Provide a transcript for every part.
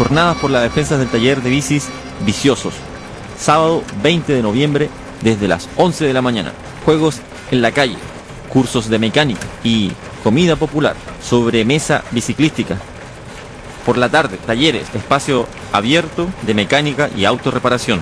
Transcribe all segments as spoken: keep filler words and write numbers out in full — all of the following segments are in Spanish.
Jornadas por la defensa del taller de bicis Viciosos. Sábado veinte de noviembre desde las once de la mañana. Juegos en la calle, cursos de mecánica y comida popular, sobremesa biciclística. Por la tarde, talleres, espacio abierto de mecánica y autorreparación.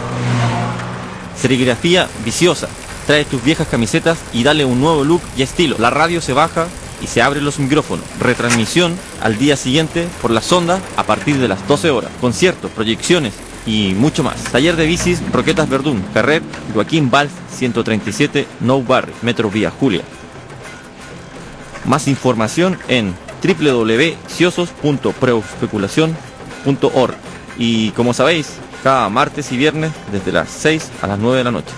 Serigrafía Viciosa. Trae tus viejas camisetas y dale un nuevo look y estilo. La radio se baja y se abren los micrófonos. Retransmisión al día siguiente por la sonda a partir de las doce horas. Conciertos, proyecciones y mucho más. Taller de bicis Roquetas Verdún, Carrer Joaquín Valls ciento treinta y siete, Nou Barri, Metro Vía Julia. Más información en doble u doble u doble u punto viciosos punto preospeculación punto org. Y como sabéis, cada martes y viernes desde las seis a las nueve de la noche.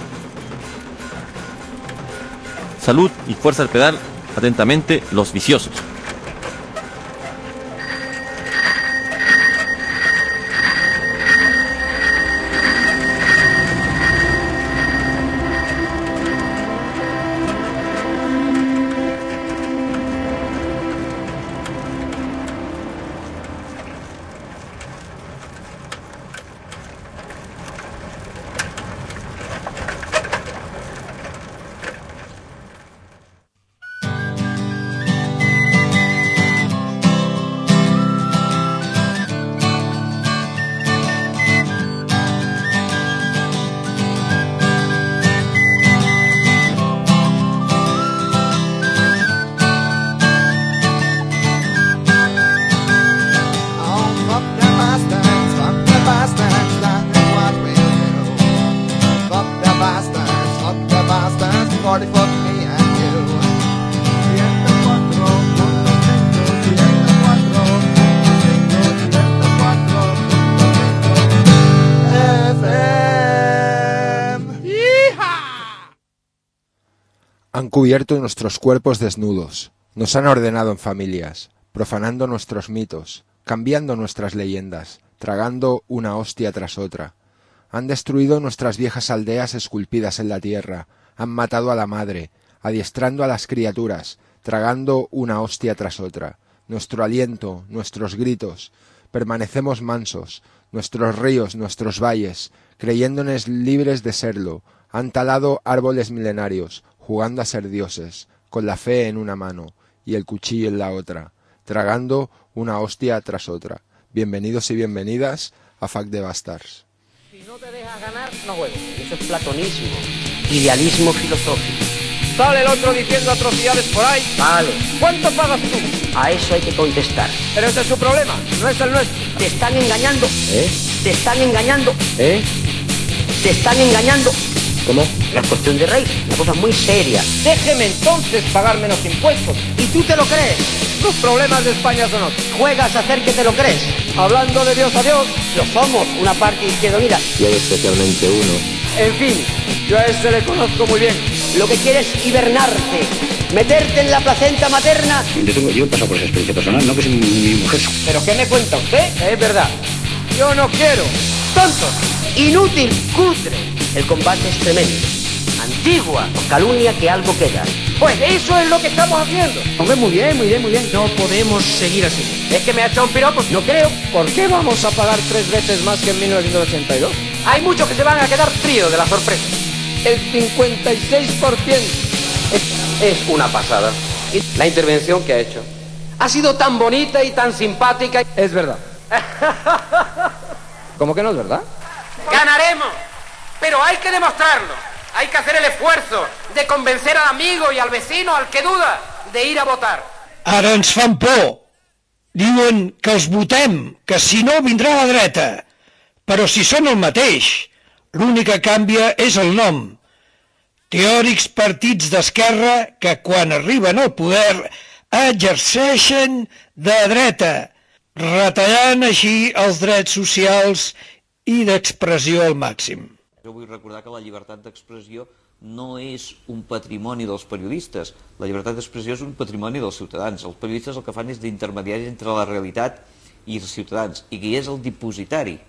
Salud y fuerza al pedal. Atentamente, los viciosos. Han cubierto nuestros cuerpos desnudos, nos han ordenado en familias, profanando nuestros mitos, cambiando nuestras leyendas, tragando una hostia tras otra. Han destruido nuestras viejas aldeas esculpidas en la tierra, han matado a la madre, adiestrando a las criaturas, tragando una hostia tras otra. Nuestro aliento, nuestros gritos, permanecemos mansos, nuestros ríos, nuestros valles, creyéndonos libres de serlo, han talado árboles milenarios, jugando a ser dioses, con la fe en una mano y el cuchillo en la otra, tragando una hostia tras otra. Bienvenidos y bienvenidas a Fuck the Bastards. Si no te dejas ganar, no juegues. Eso es platonismo, idealismo filosófico. Sale el otro diciendo atrocidades por ahí. Vale. ¿Cuánto pagas tú? A eso hay que contestar. Pero ese es su problema, no es el nuestro. Te están engañando. ¿Eh? Te están engañando. ¿Eh? Te están engañando. ¿Cómo? La cuestión de raíz, una cosa muy seria. Déjeme entonces pagar menos impuestos. ¿Y tú te lo crees? Los problemas de España son otros. Juegas a hacer que te lo crees. Hablando de Dios a Dios, lo somos, una parte izquierda unida. Y hay especialmente uno. En fin, yo a este le conozco muy bien. Lo que quieres es hibernarte, meterte en la placenta materna. Yo, tengo, yo he pasado por esa experiencia personal, no que soy mi, mi mujer. ¿Pero qué me cuenta usted? Es verdad. Yo no quiero. Tontos, inútil, cutre. El combate es tremendo. Antigua, calumnia que algo queda. Pues eso es lo que estamos haciendo. Hombre, muy bien, muy bien, muy bien. No podemos seguir así. ¿Es que me ha echado un piropo? No creo. ¿Por qué vamos a pagar tres veces más que en mil novecientos ochenta y dos? Hay muchos que se van a quedar fríos de la sorpresa. El cincuenta y seis por ciento. Es, es una pasada. Y la intervención que ha hecho ha sido tan bonita y tan simpática. Es verdad. ¿Cómo que no es verdad? Ganaremos. Pero hay que demostrarlo. Hay que hacer el esfuerzo de convencer al amigo y al vecino, al que duda, de ir a votar. Ara ens fan por. Diuen que els votem, que si no vindrà la dreta. Però si són el mateix, l'únic que canvia és el nom. Teòrics partits d'esquerra que quan arriben al poder exerceixen de dreta, retallant així els drets socials i d'expressió al màxim. Jo vull recordar que la llibertat d'expressió no és un patrimoni dels periodistes. La llibertat d'expressió és un patrimoni dels ciutadans. Els periodistes el que fan és d'intermediari entre la realitat i els ciutadans, i qui és el dipositari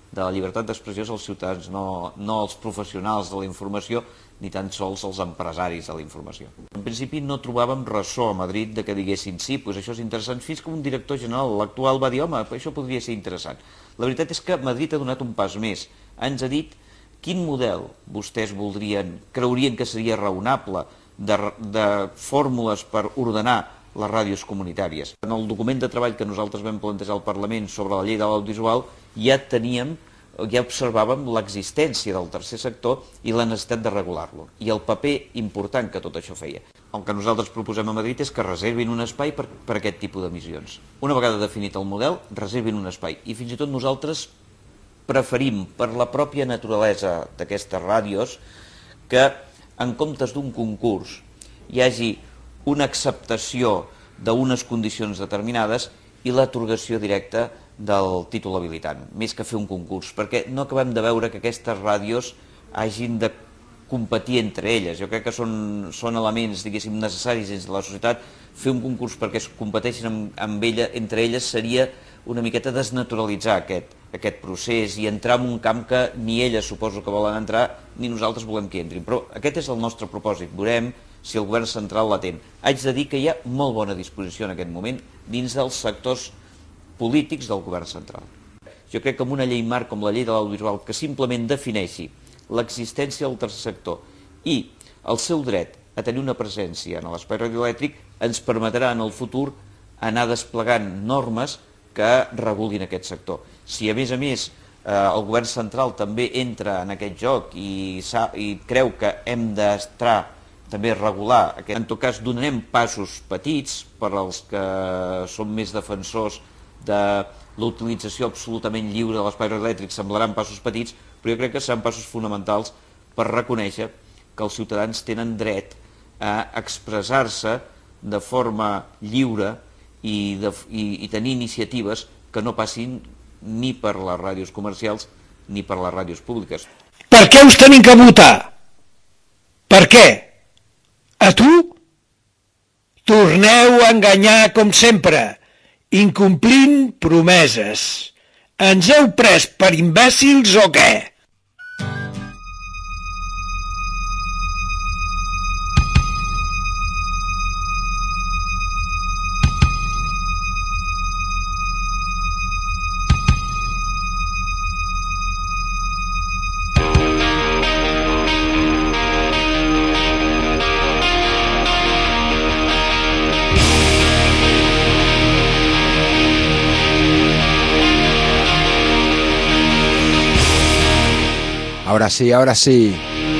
de la llibertat d'expressió és els ciutadans, no, no els professionals de la informació, ni tan sols els empresaris de la informació. En principi no trobàvem ressò a Madrid de que diguessin sí, doncs això és interessant, fins que un director general, l'actual, va dir home, això podria ser interessant. La veritat és que Madrid ha donat un pas més. Ens ha dit quin model vostès voldrien, creurien que seria raonable de, de fórmules per ordenar les ràdios comunitàries. En el document de treball que nosaltres vam plantejar al Parlament sobre la llei de l'audiovisual ja teníem, ja observàvem l'existència del tercer sector i la necessitat de regular-lo i el paper important que tot això feia. El que nosaltres proposem a Madrid és que reservin un espai per, per aquest tipus d'emissions. Una vegada definit el model, reservin un espai i fins i tot nosaltres preferim, per la pròpia naturalesa d'aquestes ràdios, que en comptes d'un concurs hi hagi una acceptació d'unes condicions determinades i l'atorgació directa del títol habilitant, més que fer un concurs, perquè no acabem de veure que aquestes ràdios hagin de competir entre elles. Jo crec que són, són elements, diguéssim, necessaris dins de la societat. Fer un concurs perquè es competeixin amb, amb ella, entre elles seria una miqueta desnaturalitzar aquest, aquest procés i entrar en un camp que ni elles suposo que volen entrar ni nosaltres volem que entrin. Però aquest és el nostre propòsit. Veurem si el govern central l'atén. Haig de dir que hi ha molt bona disposició en aquest moment dins dels sectors polítics del govern central. Jo crec que amb una llei marc com la llei de l'audiovisual que simplement defineixi l'existència del tercer sector i el seu dret a tenir una presència en l'espai radioelèctric ens permetrà en el futur anar desplegant normes que regulin aquest sector. Si a més a més eh, el govern central també entra en aquest joc i, i creu que hem d'estar també regular, en tot cas donarem passos petits per als que són més defensors de l'utilització absolutament lliure de l'espai radioelèctric, semblaran passos petits, però jo crec que seran passos fonamentals per reconèixer que els ciutadans tenen dret a expressar-se de forma lliure i, de, i, i tenir iniciatives que no passin ni per les ràdios comercials ni per les ràdios públiques. Per què us tenim que votar? Per què? A tu? Torneu a enganyar com sempre, incomplint promeses. Ens heu pres per imbècils o què? Ahora sí, ahora sí.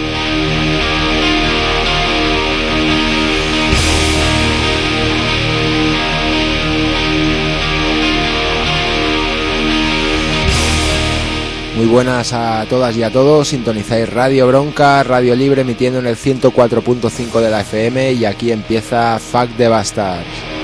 Muy buenas a todas y a todos, sintonizáis Radio Bronca, Radio Libre, emitiendo en el ciento cuatro punto cinco de la F M y aquí empieza Fuck the Bastards.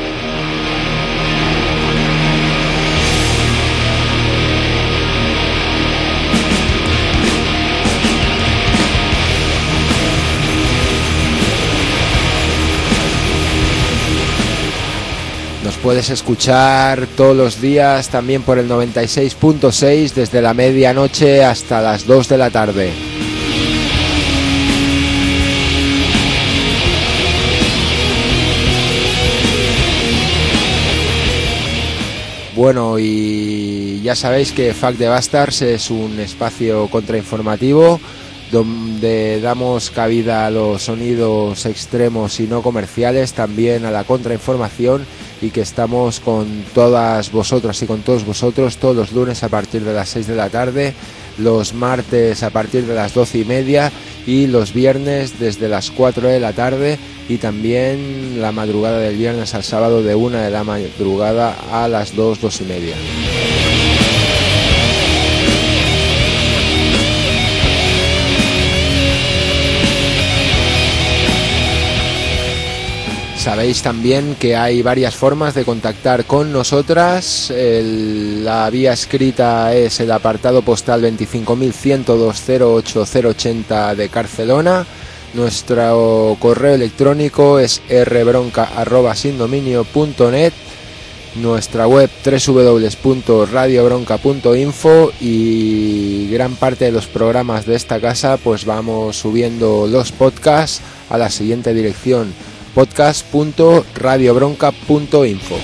Puedes escuchar todos los días también por el noventa y seis punto seis desde la medianoche hasta las dos de la tarde. Bueno, y ya sabéis que Fuck the Bastards es un espacio contrainformativo donde damos cabida a los sonidos extremos y no comerciales, también a la contrainformación, y que estamos con todas vosotras y con todos vosotros todos los lunes a partir de las seis de la tarde, los martes a partir de las doce y media y los viernes desde las cuatro de la tarde, y también la madrugada del viernes al sábado de una de la madrugada a las dos, dos y media. Sabéis también que hay varias formas de contactar con nosotras. El, la vía escrita es el apartado postal veinticinco mil ciento dos cero ocho cero ochenta de Barcelona. Nuestro correo electrónico es rbronca arroba sindominio punto net nuestra web doble u doble u doble u punto radio bronca punto info, y gran parte de los programas de esta casa pues vamos subiendo los podcasts a la siguiente dirección: podcast punto radio bronca punto info.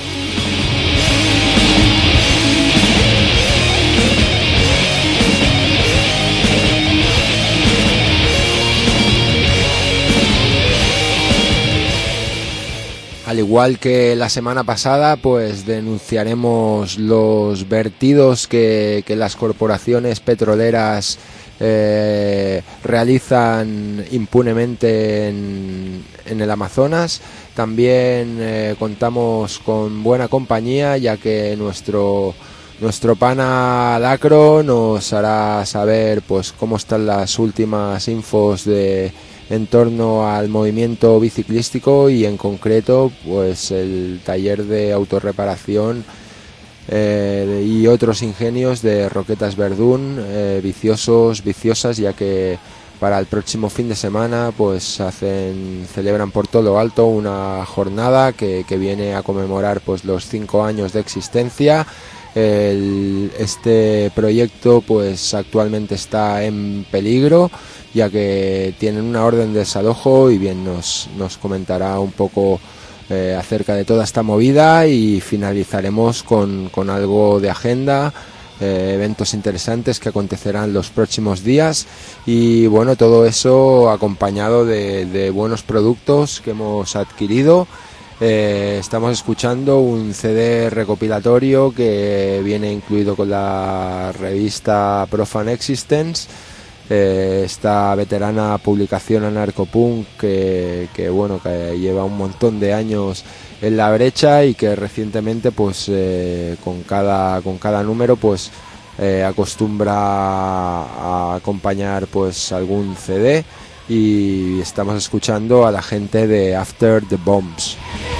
Al igual que la semana pasada, pues denunciaremos los vertidos que, que las corporaciones petroleras eh, realizan impunemente en, en el Amazonas. También eh, contamos con buena compañía, ya que nuestro nuestro pana Lacro nos hará saber pues cómo están las últimas infos de en torno al movimiento biciclístico, y en concreto pues el taller de autorreparación eh, y otros ingenios de Roquetas Verdún, eh, viciosos, viciosas, ya que para el próximo fin de semana pues hacen celebran por todo lo alto una jornada que, que viene a conmemorar pues los cinco años de existencia. El, este proyecto pues actualmente está en peligro, ya que tienen una orden de desalojo, y bien nos, nos comentará un poco eh, acerca de toda esta movida, y finalizaremos con, con algo de agenda, eh, eventos interesantes que acontecerán los próximos días, y bueno, todo eso acompañado de, de buenos productos que hemos adquirido. Eh, estamos escuchando un C D recopilatorio que viene incluido con la revista Profane Existence, eh, esta veterana publicación anarcopunk que, que bueno que lleva un montón de años en la brecha, y que recientemente pues eh, con cada con cada número pues eh, acostumbra a acompañar pues algún C D, y estamos escuchando a la gente de After the Bombs.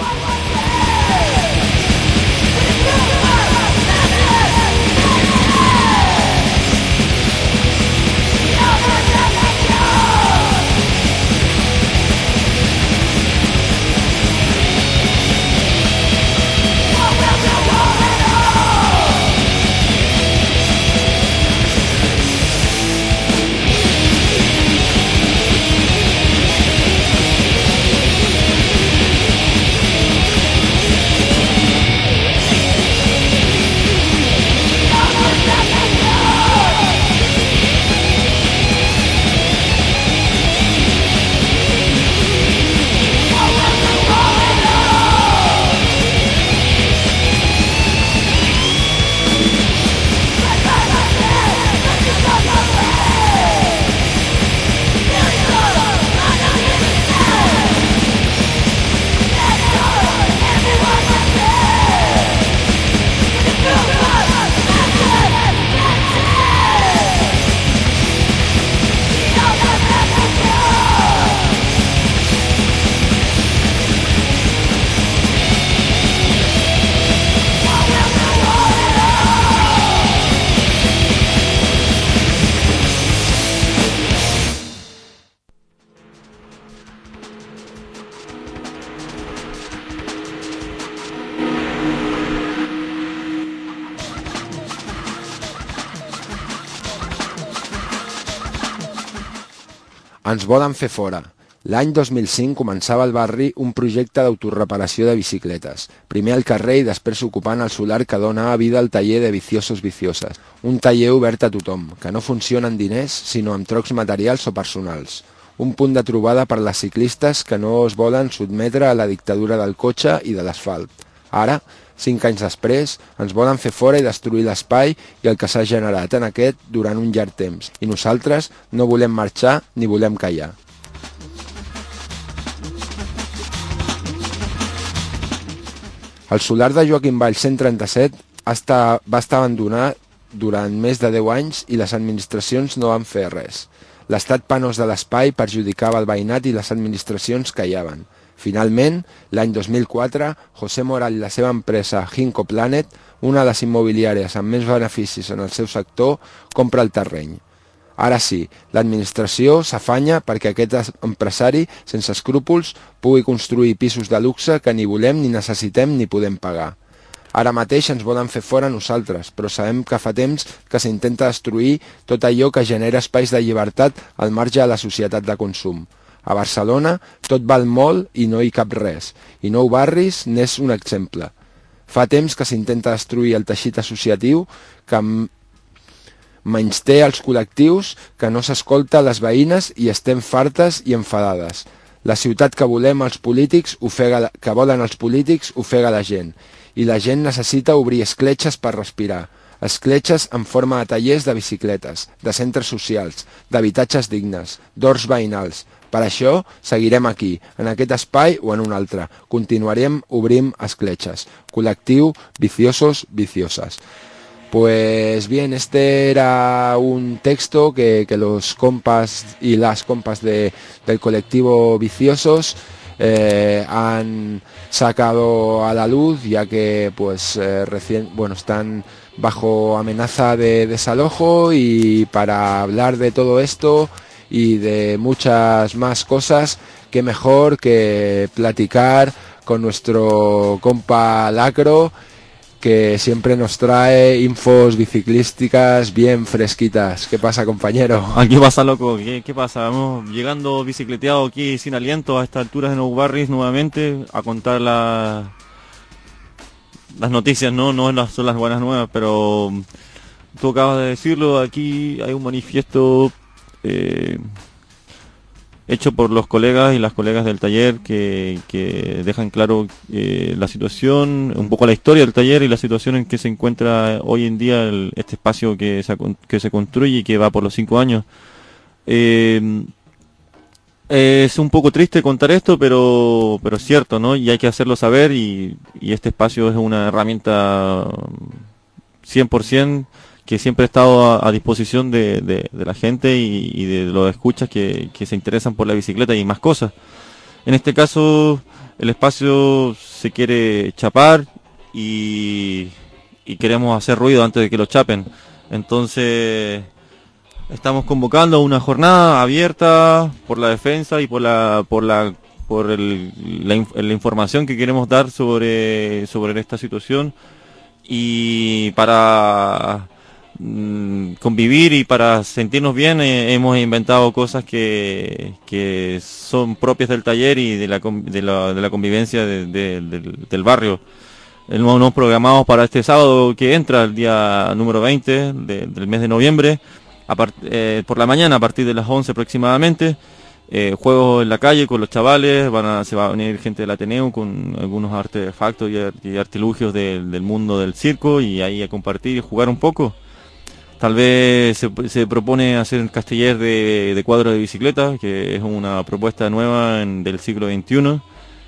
Ens volen fer fora. L'any dos mil cinc començava al barri un projecte d'autorreparació de bicicletes, primer al carrer i després ocupant el solar que donava vida al taller de Viciosos Vicioses. Un taller obert a tothom, que no funciona en diners, sinó amb trocs materials o personals. Un punt de trobada per les ciclistes que no es volen sotmetre a la dictadura del cotxe i de l'asfalt. Ara, cinc anys després, ens volen fer fora i destruir l'espai i el que s'ha generat en aquest durant un llarg temps. I nosaltres no volem marxar ni volem callar. El solar de Joaquim Valls cent trenta-set va estar abandonat durant més de deu anys i les administracions no van fer res. L'estat penós de l'espai perjudicava el veïnat i les administracions callaven. Finalment, l'any dos mil quatre, José Moral i la seva empresa Ginkgo Planet, una de les immobiliàries amb més beneficis en el seu sector, compra el terreny. Ara sí, l'administració s'afanya perquè aquest empresari, sense escrúpols, pugui construir pisos de luxe que ni volem ni necessitem ni podem pagar. Ara mateix ens volen fer fora nosaltres, però sabem que fa temps que s'intenta destruir tot allò que genera espais de llibertat al marge de la societat de consum. A Barcelona tot val molt i no hi cap res, i Nou Barris n'és un exemple. Fa temps que s'intenta destruir el teixit associatiu, que menysté els col·lectius, que no s'escolta les veïnes i estem fartes i enfadades. La ciutat que volem els polítics ofega, que volen els polítics ofega la gent, i la gent necessita obrir escletxes per respirar. Escletxes en forma de tallers de bicicletes, de centres socials, d'habitatges dignes, d'horts veïnals. Per això seguirem aquí, en aquest espai o en un altre. Continuarem obrint escletxes. Col·lectiu Viciosos, Viciosas. Pues bien, este era un texto que, que los compas y las compas de, del colectivo Viciosos eh, han sacado a la luz, ya que pues eh, recién, bueno, están bajo amenaza de desalojo, y para hablar de todo esto y de muchas más cosas, qué mejor que platicar con nuestro compa Lacro, que siempre nos trae infos biciclísticas bien fresquitas. ¿Qué pasa, compañero? Aquí pasa, loco. ¿Qué, qué pasa? Vamos llegando bicicleteado aquí sin aliento a estas alturas de Nou Barris nuevamente a contar la, las noticias, no no las, son las buenas nuevas, pero tú acabas de decirlo, aquí hay un manifiesto eh, hecho por los colegas y las colegas del taller que, que dejan claro eh, la situación, un poco la historia del taller y la situación en que se encuentra hoy en día el, este espacio que se, que se construye y que va por los cinco años. Eh, es un poco triste contar esto, pero pero es cierto, ¿no? Y hay que hacerlo saber, y, y este espacio es una herramienta cien por ciento que siempre ha estado a, a disposición de, de, de la gente y, y de los escuchas que, que se interesan por la bicicleta y más cosas. En este caso, el espacio se quiere chapar y, y queremos hacer ruido antes de que lo chapen. Entonces, estamos convocando una jornada abierta por la defensa y por la por la por el, la, la información que queremos dar sobre sobre esta situación, y para convivir y para sentirnos bien eh, hemos inventado cosas que, que son propias del taller y de la, de la, de la convivencia de, de, del, del barrio. Nos, nos programamos para este sábado que entra, el día número veinte de, del mes de noviembre, a part, eh, por la mañana a partir de las once aproximadamente, eh, juegos en la calle con los chavales, van a, se va a venir gente del Ateneo con algunos artefactos y, y artilugios de, del mundo del circo, y ahí a compartir y jugar un poco. Tal vez se, se propone hacer un casteller de, de cuadros de bicicleta, que es una propuesta nueva en, del siglo veintiuno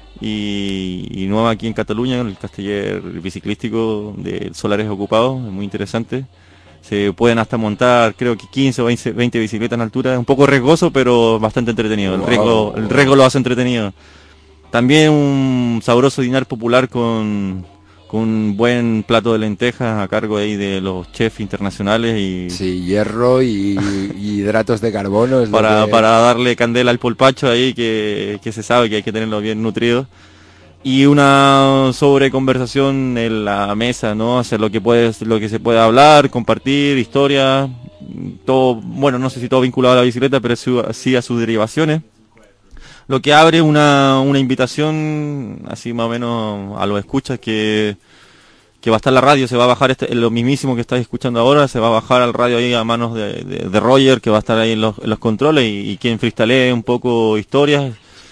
y, y nueva aquí en Cataluña, el casteller biciclístico de Solares Ocupados, es muy interesante. Se pueden hasta montar, creo que quince o veinte bicicletas en altura, es un poco riesgoso, pero bastante entretenido. El riesgo, el riesgo lo hace entretenido. También un sabroso dinar popular con... un buen plato de lentejas a cargo ahí de los chefs internacionales y sí, hierro y, y hidratos de carbono es para, lo que... para darle candela al polpacho ahí, que, que se sabe que hay que tenerlo bien nutrido, y una sobre conversación en la mesa, ¿no? Hacer lo que puede, lo que se puede hablar, compartir historia, todo, bueno, no sé si todo vinculado a la bicicleta, pero sí a sus derivaciones. Lo que abre una, una invitación, así más o menos, a los escuchas, que, que va a estar la radio, se va a bajar este, lo mismísimo que estáis escuchando ahora, se va a bajar al radio ahí a manos de, de, de Roger, que va a estar ahí en los, en los controles, y, y quien freestylee un poco historias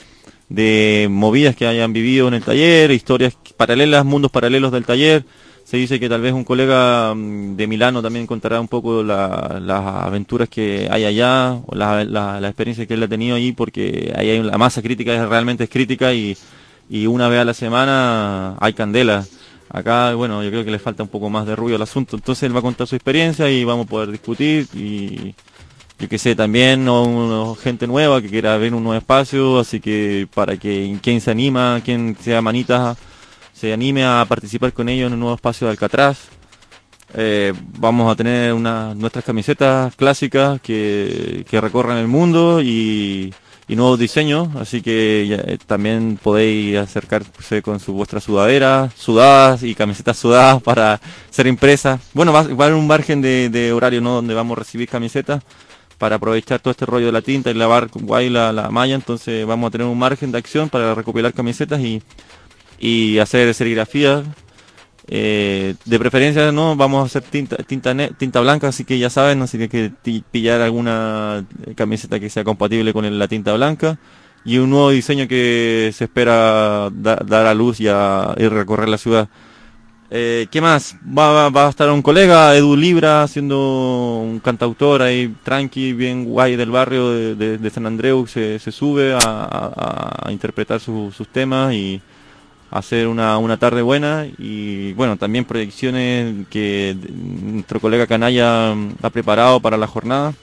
de movidas que hayan vivido en el taller, historias paralelas, mundos paralelos del taller. Se dice que tal vez un colega de Milano también contará un poco la, las aventuras que hay allá, o la, la, la experiencia que él ha tenido ahí, porque ahí hay la masa crítica, es realmente es crítica, y, y una vez a la semana hay candela. Acá, bueno, yo creo que le falta un poco más de ruido al asunto, entonces él va a contar su experiencia y vamos a poder discutir, y yo que sé, también no, no, gente nueva que quiera ver un nuevo espacio, así que para que quien se anima, quien sea manita, se anime a participar con ellos en el nuevo espacio de Alcatraz. Eh, vamos a tener una, nuestras camisetas clásicas que, que recorran el mundo, y, y nuevos diseños, así que ya, eh, también podéis acercarse con su vuestras sudaderas, sudadas y camisetas sudadas para ser impresas. Bueno, va, va a haber un margen de, de horario, ¿no?, donde vamos a recibir camisetas para aprovechar todo este rollo de la tinta y lavar guay la, la malla, entonces vamos a tener un margen de acción para recopilar camisetas y, y hacer serigrafías. Eh, de preferencia no vamos a hacer tinta tinta ne- tinta blanca, así que ya saben, así que hay que t- pillar alguna camiseta que sea compatible con el- la tinta blanca y un nuevo diseño que se espera da- dar a luz y, a, y recorrer la ciudad. Eh, ¿Qué más? Va, va, va a estar un colega, Edu Libra, haciendo un cantautor ahí tranqui, bien guay del barrio de, de, de San Andreu, se, se sube a, a, a interpretar su, sus temas y hacer una, una tarde buena. Y bueno, también proyecciones que nuestro colega Canalla ha preparado para la jornada.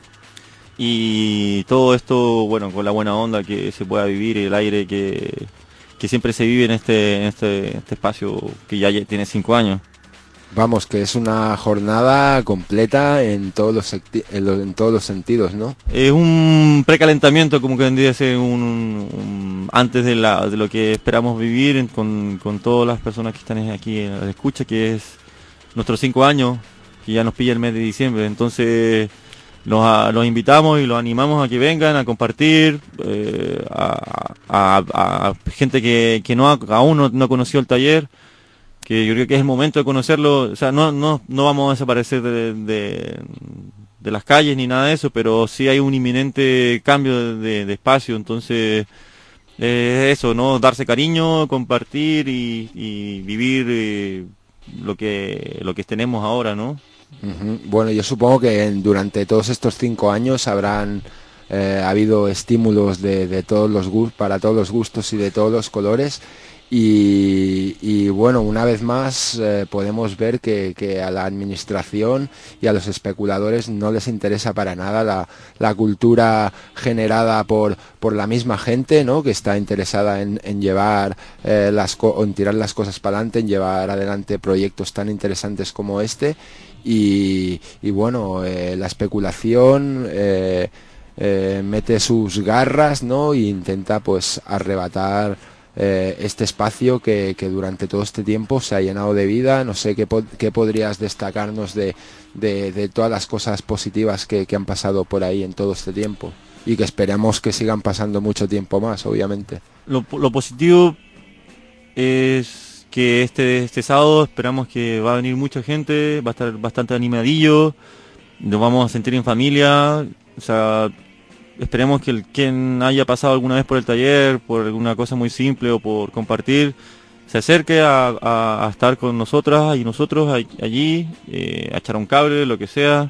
Y todo esto, bueno, con la buena onda que se pueda vivir, el aire que, que siempre se vive en este, en este, este espacio que ya tiene cinco años. Vamos, que es una jornada completa en todos los secti- en, lo- en todos los sentidos, ¿no? Es un precalentamiento, como que vendría a ser un, un- antes de, la, de lo que esperamos vivir en- con, con todas las personas que están aquí en la escucha, que es nuestros cinco años, que ya nos pilla el mes de diciembre. Entonces los, a- los invitamos y los animamos a que vengan a compartir, eh, a, a- a- a gente que, que no ha, aún no, no ha conocido el taller, que yo creo que es el momento de conocerlo. O sea, no, no, no vamos a desaparecer de, de, de las calles ni nada de eso, pero sí hay un inminente cambio de, de- de espacio, entonces eh, eso, ¿no? Darse cariño, compartir y, y vivir eh, lo que lo que tenemos ahora, ¿no? Ujú. Bueno, yo supongo que en- durante todos estos cinco años habrán eh, habido estímulos de, de todos los gus- para todos los gustos y de todos los colores. Y, y bueno, una vez más eh, podemos ver que, que a la administración y a los especuladores no les interesa para nada la, la cultura generada por, por la misma gente, ¿no?, que está interesada en, en llevar eh, las co- o en tirar las cosas para adelante, en llevar adelante proyectos tan interesantes como este. Y, y bueno, eh, la especulación eh, eh, mete sus garras, ¿no?, e intenta pues arrebatar eh, este espacio que, que durante todo este tiempo se ha llenado de vida. No sé qué, po- qué podrías destacarnos de, de, de todas las cosas positivas que, que han pasado por ahí en todo este tiempo y que esperemos que sigan pasando mucho tiempo más, obviamente. Lo, lo positivo es que este, este sábado esperamos que va a venir mucha gente, va a estar bastante animadillo, nos vamos a sentir en familia, o sea, esperemos que el quien haya pasado alguna vez por el taller, por alguna cosa muy simple o por compartir, se acerque a, a- a estar con nosotras y nosotros ahí- allí, eh, a echar un cable, lo que sea.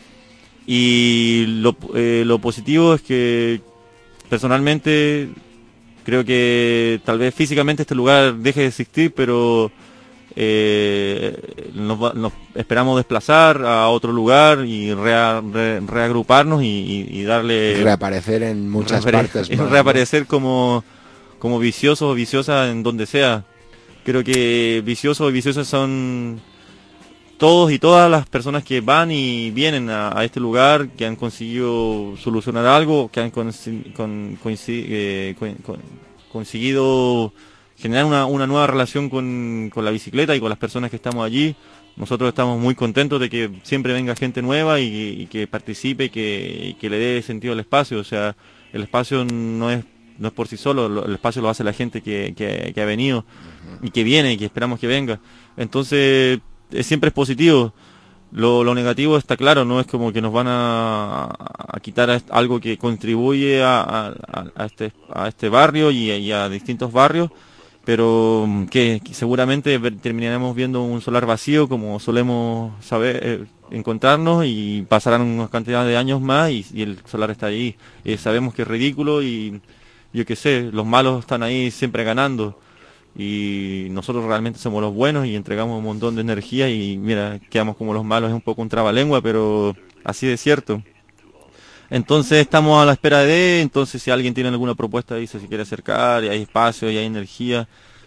Y lo, eh, lo positivo es que personalmente creo que tal vez físicamente este lugar deje de existir, pero eh, nos, va- nos esperamos desplazar a otro lugar y rea- re- reagruparnos y, y- y darle Reaparecer en muchas reapare- partes más, ¿no? reaparecer como como viciosos o viciosas en donde sea. Creo que viciosos y viciosas son todos y todas las personas que van y vienen a, a este lugar, que han conseguido solucionar algo, que han consi- con- coinci- eh, con- con- conseguido generar una, una nueva relación con, con la bicicleta y con las personas que estamos allí. Nosotros estamos muy contentos de que siempre venga gente nueva y, y que participe y que, y que le dé sentido al espacio. O sea, el espacio no es no es por sí solo, lo- el espacio lo hace la gente que, que, que ha venido y que viene y que esperamos que venga. Entonces, eh, siempre es positivo. Lo, lo negativo está claro, no es como que nos van a, a quitar a est- algo que contribuye a, a- a este, a este barrio y, a- y a distintos barrios, pero mm, que, que seguramente ver- terminaremos viendo un solar vacío como solemos saber eh, encontrarnos, y pasarán una cantidad de años más y, y el solar está ahí. Eh, sabemos que es ridículo y yo qué sé, los malos están ahí siempre ganando. Y nosotros realmente somos los buenos y entregamos un montón de energía y mira, quedamos como los malos, es un poco un trabalengua, pero así de cierto. Entonces estamos a la espera de, entonces si alguien tiene alguna propuesta, dice si quiere acercar, y hay espacio y hay energía,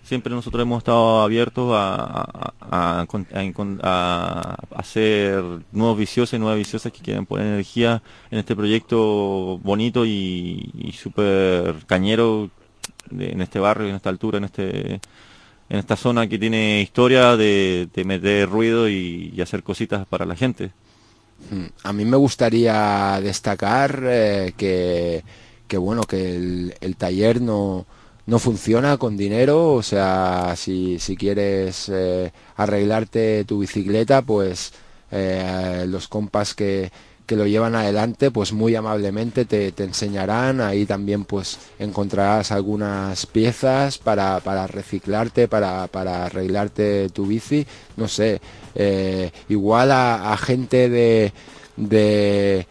siempre nosotros hemos estado abiertos a, a, a, a, a, a hacer nuevos viciosos y nuevas viciosas que quieran poner energía en este proyecto bonito y, y súper cañero de, en este barrio, en esta altura, en este en esta zona que tiene historia de, de meter ruido y, y hacer cositas para la gente. A mí me gustaría destacar eh, que, que bueno que el, el taller no, no funciona con dinero, o sea, si, si quieres eh, arreglarte tu bicicleta, pues eh, los compas que, que lo llevan adelante, pues muy amablemente te, te enseñarán. Ahí también pues encontrarás algunas piezas para, para reciclarte, para, para arreglarte tu bici, no sé, eh, igual a, a gente de, de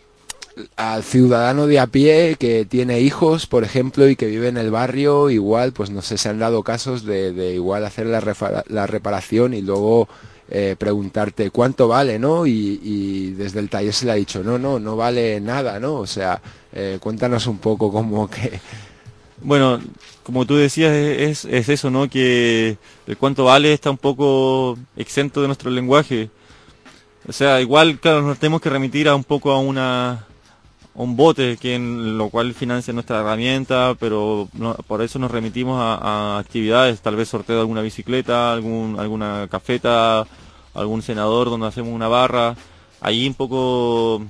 al ciudadano de a pie que tiene hijos, por ejemplo, y que vive en el barrio, igual, pues no sé, se han dado casos de, de igual hacer la, refa- la reparación y luego eh, preguntarte cuánto vale, ¿no? Y, y desde el taller se le ha dicho, no, no, no vale nada, ¿no? O sea, eh, cuéntanos un poco cómo que... Bueno, como tú decías, es, es eso, ¿no? Que el cuánto vale está un poco exento de nuestro lenguaje. O sea, igual, claro, nos tenemos que remitir a un poco a una... un bote que en lo cual financia nuestra herramienta, pero no, por eso nos remitimos a, a actividades, tal vez sorteo de alguna bicicleta, algún alguna cafeta, algún senador donde hacemos una barra. Ahí un poco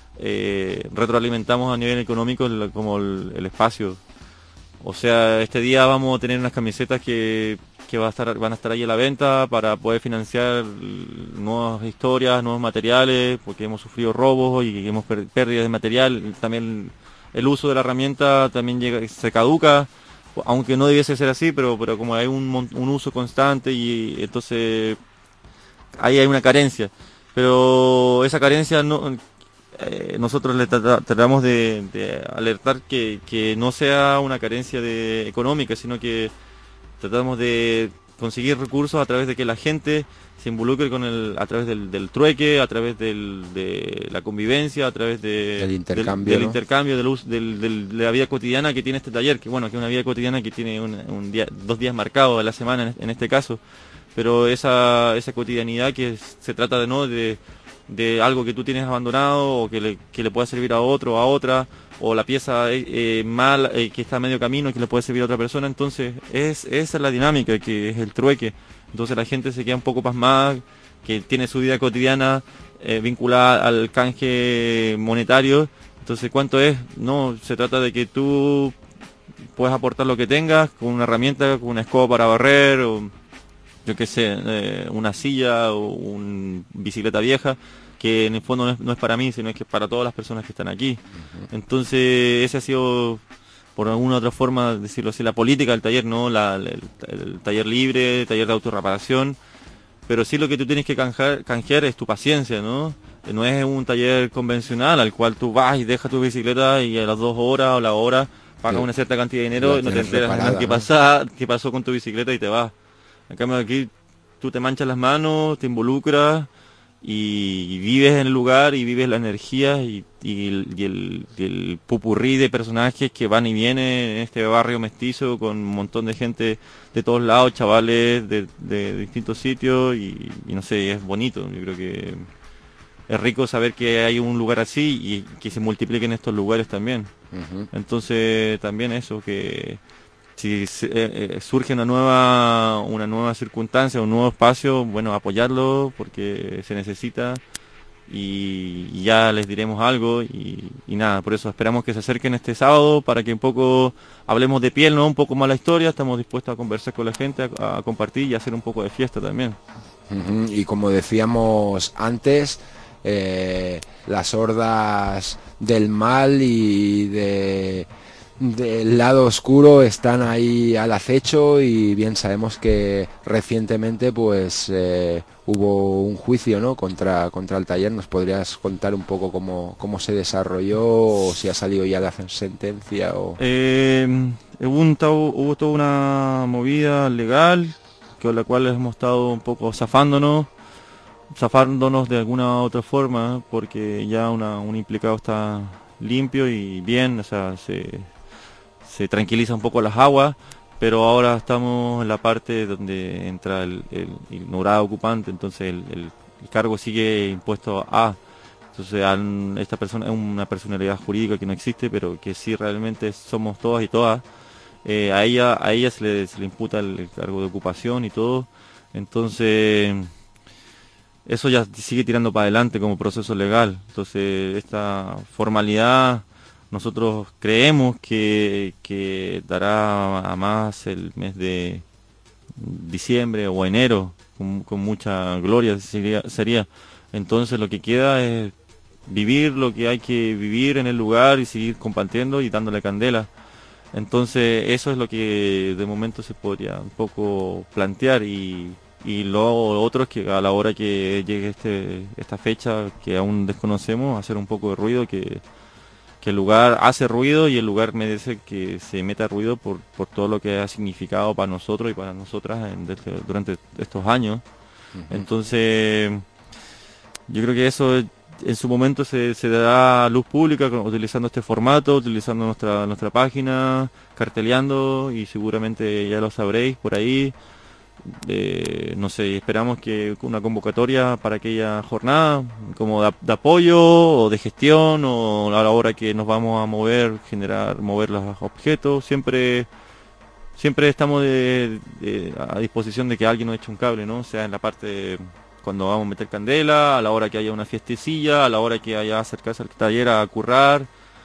eh, retroalimentamos a nivel económico el, como el, el espacio. O sea, este día vamos a tener unas camisetas que, que va a estar, van a estar ahí a la venta para poder financiar nuevas historias, nuevos materiales, porque hemos sufrido robos y hemos per- pérdidas de material. También el uso de la herramienta también llega, se caduca, aunque no debiese ser así, pero, pero como hay un, mon- un uso constante y entonces ahí hay una carencia. Pero esa carencia no... Eh, nosotros le trata- tratamos de, de alertar que, que no sea una carencia de económica, sino que tratamos de conseguir recursos a través de que la gente se involucre con el, a través del, del trueque, a través del, de la convivencia, a través de, Del intercambio, del, del ¿no? intercambio, del us- del- del- de la vida cotidiana que tiene este taller, que bueno, que es una vida cotidiana que tiene un, un día, dos días marcados a la semana en, en este caso, pero esa, esa cotidianidad que es- se trata de no de de algo que tú tienes abandonado o que le, que le pueda servir a otro o a otra, o la pieza eh, eh, mal eh, que está a medio camino que le puede servir a otra persona. Entonces es esa es la dinámica, que es el trueque. Entonces la gente se queda un poco pasmada, que tiene su vida cotidiana eh, vinculada al canje monetario. Entonces, ¿cuánto es? No, se trata de que tú puedes aportar lo que tengas con una herramienta, con una escoba para barrer, o yo qué sé, eh, una silla o una bicicleta vieja, que en el fondo no es, no es para mí, sino que es para todas las personas que están aquí. Uh-huh. Entonces, ese ha sido, por alguna otra forma, decirlo así, la política del taller, ¿no? La, el, el taller libre, el taller de autorreparación, pero sí lo que tú tienes que canjear, canjear es tu paciencia, ¿no? No es un taller convencional al cual tú vas y dejas tu bicicleta y a las dos horas o la hora pagas una cierta cantidad de dinero y no te enteras de nada, qué, pasa, qué pasó con tu bicicleta y te vas. En cambio aquí tú te manchas las manos, te involucras y, y vives en el lugar y vives la energía y, y, el, y, el, y el pupurrí de personajes que van y vienen en este barrio mestizo con un montón de gente de todos lados, chavales de, de, de distintos sitios y, y no sé, es bonito. Yo creo que es rico saber que hay un lugar así y que se multipliquen estos lugares también. Uh-huh. Entonces también eso, que si se, eh, surge una nueva una nueva circunstancia, un nuevo espacio, bueno, apoyarlo porque se necesita y, y ya les diremos algo y, y nada, por eso esperamos que se acerquen este sábado para que un poco hablemos de piel, ¿no? Un poco más la historia, estamos dispuestos a conversar con la gente, a, a compartir y hacer un poco de fiesta también. Uh-huh. Y como decíamos antes, eh, las hordas del mal y de del lado oscuro están ahí al acecho y bien sabemos que recientemente pues eh, hubo un juicio, ¿no? contra contra el taller. ¿Nos podrías contar un poco cómo, cómo se desarrolló o si ha salido ya la sentencia? O... Eh, hubo, un, hubo toda una movida legal con la cual hemos estado un poco zafándonos zafándonos de alguna otra forma porque ya una, un implicado está limpio y bien, o sea, se se tranquiliza un poco las aguas, pero ahora estamos en la parte donde entra el, el, el ignorado ocupante, entonces el, el, el cargo sigue impuesto a. Entonces a esta persona es una personalidad jurídica que no existe, pero que sí realmente somos todas y todas. Eh, a ella a ella se le, se le imputa el, el cargo de ocupación y todo. Entonces eso ya sigue tirando para adelante como proceso legal. Entonces esta formalidad nosotros creemos que, que dará a más el mes de diciembre o enero, con, con mucha gloria sería, sería. Entonces lo que queda es vivir lo que hay que vivir en el lugar y seguir compartiendo y dándole candela. Entonces eso es lo que de momento se podría un poco plantear, y, y lo otro es que a la hora que llegue este esta fecha que aún desconocemos, hacer un poco de ruido, que, que el lugar hace ruido y el lugar merece que se meta ruido por, por todo lo que ha significado para nosotros y para nosotras en, desde, durante estos años. Uh-huh. Entonces yo creo que eso en su momento se, se dará a luz pública utilizando este formato, utilizando nuestra nuestra página, carteleando, y seguramente ya lo sabréis por ahí. Eh, no sé, esperamos que una convocatoria para aquella jornada como de, de apoyo o de gestión, o a la hora que nos vamos a mover, generar, mover los objetos. Siempre siempre estamos de, de, a disposición de que alguien nos eche un cable, ¿no? O sea, en la parte de, cuando vamos a meter candela, a la hora que haya una fiestecilla, a la hora que haya acercarse al taller a currar,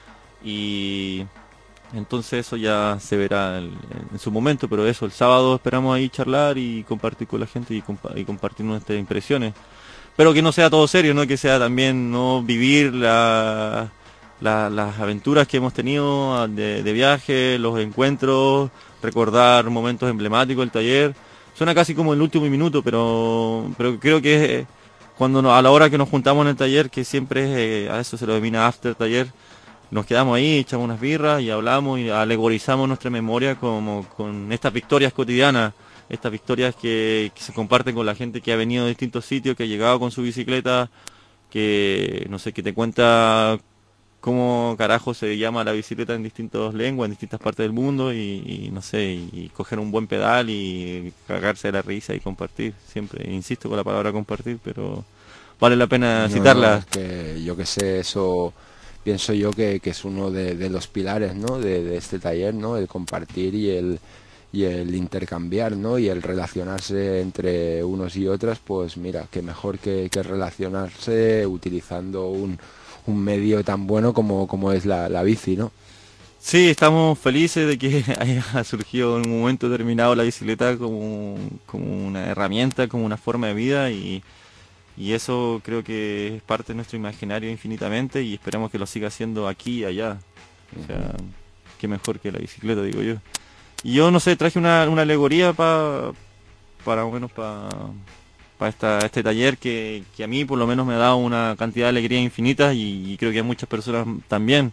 y entonces eso ya se verá en, en su momento, pero eso, el sábado esperamos ahí charlar y compartir con la gente y, compa y compartir nuestras impresiones, pero que no sea todo serio, no que sea también no vivir la, la, las aventuras que hemos tenido de, de viaje, los encuentros, recordar momentos emblemáticos del taller. Suena casi como el último minuto, pero pero creo que eh, cuando no, a la hora que nos juntamos en el taller, que siempre eh, a eso se lo denomina after taller, nos quedamos ahí, echamos unas birras y hablamos y alegorizamos nuestra memoria como con estas victorias cotidianas, estas victorias que, que se comparten con la gente que ha venido de distintos sitios, que ha llegado con su bicicleta, que no sé, que te cuenta cómo carajo se llama la bicicleta en distintas lenguas, en distintas partes del mundo, y, y no sé, y, y coger un buen pedal y cagarse de la risa y compartir. Siempre insisto con la palabra compartir, pero vale la pena no, citarla. No, es que yo que sé, eso pienso yo que, que es uno de, de los pilares, ¿no? de, de este taller, ¿no? El compartir y el y el intercambiar, ¿no? Y el relacionarse entre unos y otras, pues mira, que mejor que, que relacionarse utilizando un un medio tan bueno como, como es la, la bici, ¿no? Sí, estamos felices de que haya surgido en un momento determinado la bicicleta como, como una herramienta, como una forma de vida, y, y eso creo que es parte de nuestro imaginario infinitamente, y esperamos que lo siga haciendo aquí y allá. O sea, qué mejor que la bicicleta, digo yo. Y yo, no sé, traje una, una alegoría pa, para, bueno, para... para esta, este taller que, que a mí por lo menos me ha dado una cantidad de alegría infinita, y, y creo que a muchas personas también.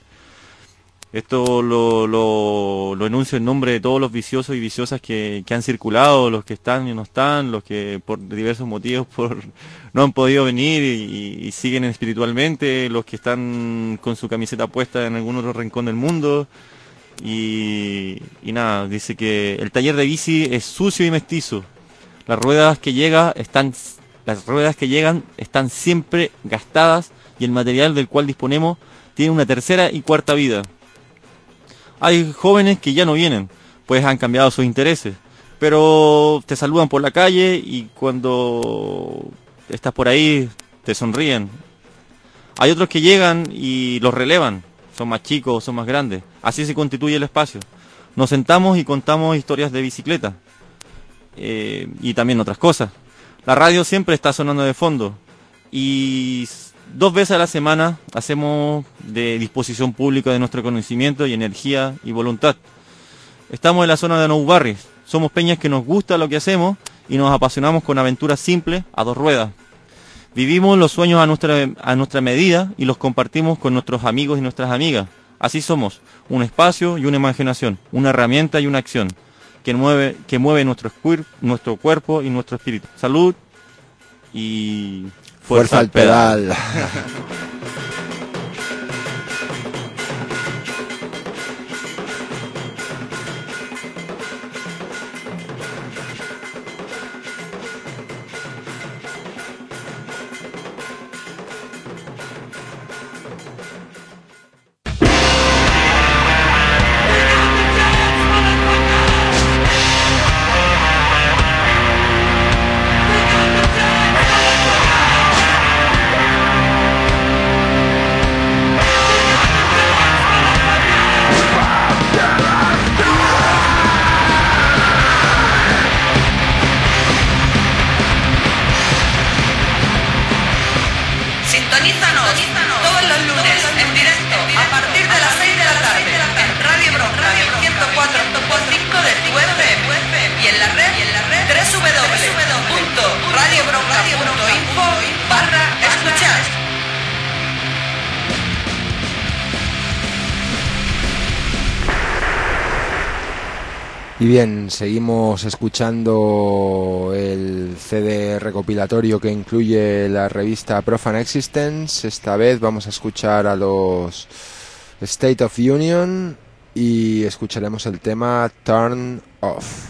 Esto lo, lo, lo enuncio en nombre de todos los viciosos y viciosas que, que han circulado, los que están y no están, los que por diversos motivos por no han podido venir y, y siguen espiritualmente, los que están con su camiseta puesta en algún otro rincón del mundo. Y, y nada, dice que el taller de bici es sucio y mestizo. Las ruedas que llega están, las ruedas que llegan están siempre gastadas, y el material del cual disponemos tiene una tercera y cuarta vida. Hay jóvenes que ya no vienen, pues han cambiado sus intereses, pero te saludan por la calle y cuando estás por ahí te sonríen. Hay otros que llegan y los relevan, son más chicos, son más grandes. Así se constituye el espacio. Nos sentamos y contamos historias de bicicleta. Eh, y también otras cosas. La radio siempre está sonando de fondo, y dos veces a la semana hacemos de disposición pública de nuestro conocimiento y energía y voluntad. Estamos en la zona de Nou Barris, somos peñas que nos gusta lo que hacemos y nos apasionamos con aventuras simples a dos ruedas. Vivimos los sueños a nuestra, a nuestra medida y los compartimos con nuestros amigos y nuestras amigas. Así somos, un espacio y una imaginación, una herramienta y una acción que mueve, que mueve nuestro, nuestro cuerpo y nuestro espíritu. Salud y fuerza, fuerza al pedal. pedal. Y bien, seguimos escuchando el C D recopilatorio que incluye la revista Profane Existence. Esta vez vamos a escuchar a los State of Union y escucharemos el tema Turn Off.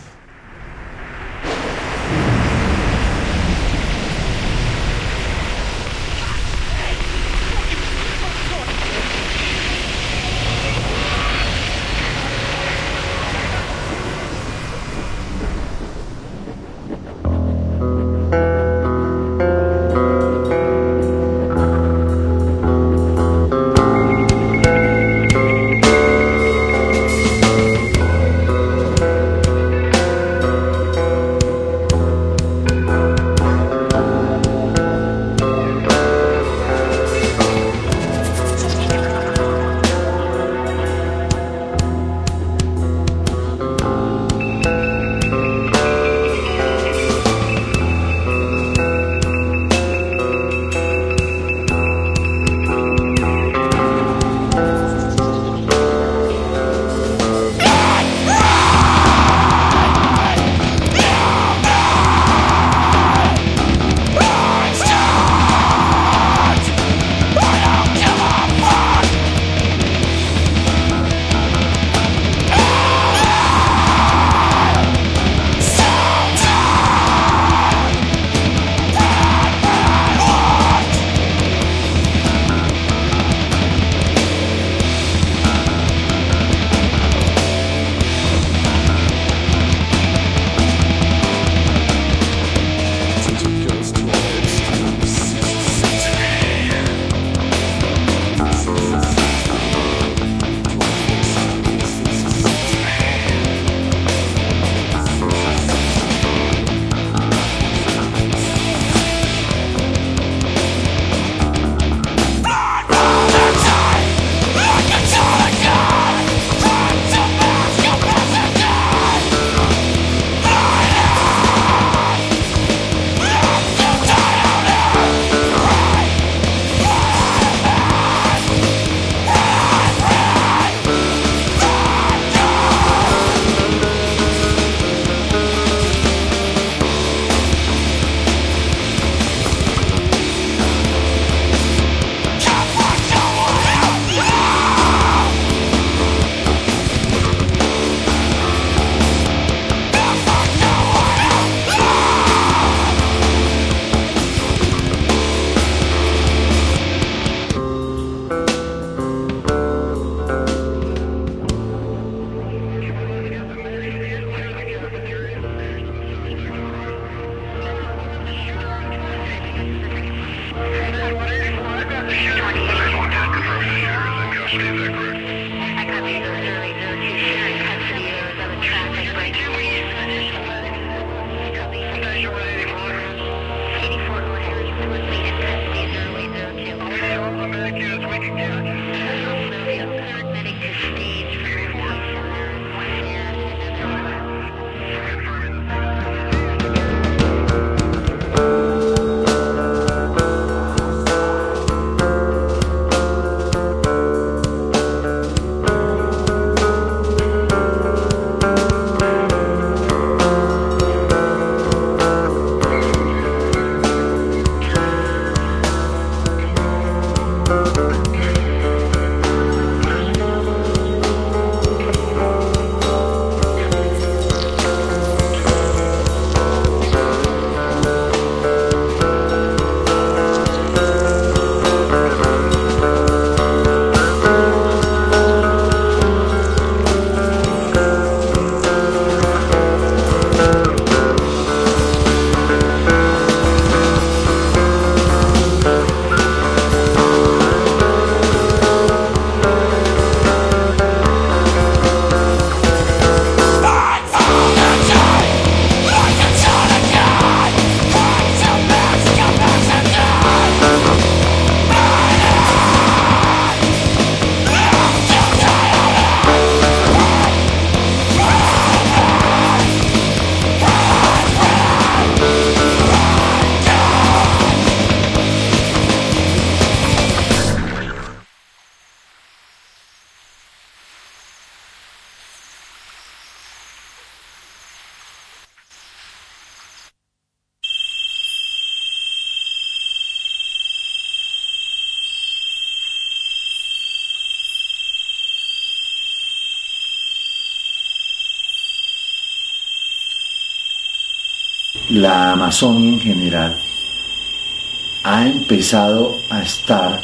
la Amazonia en general ha empezado a estar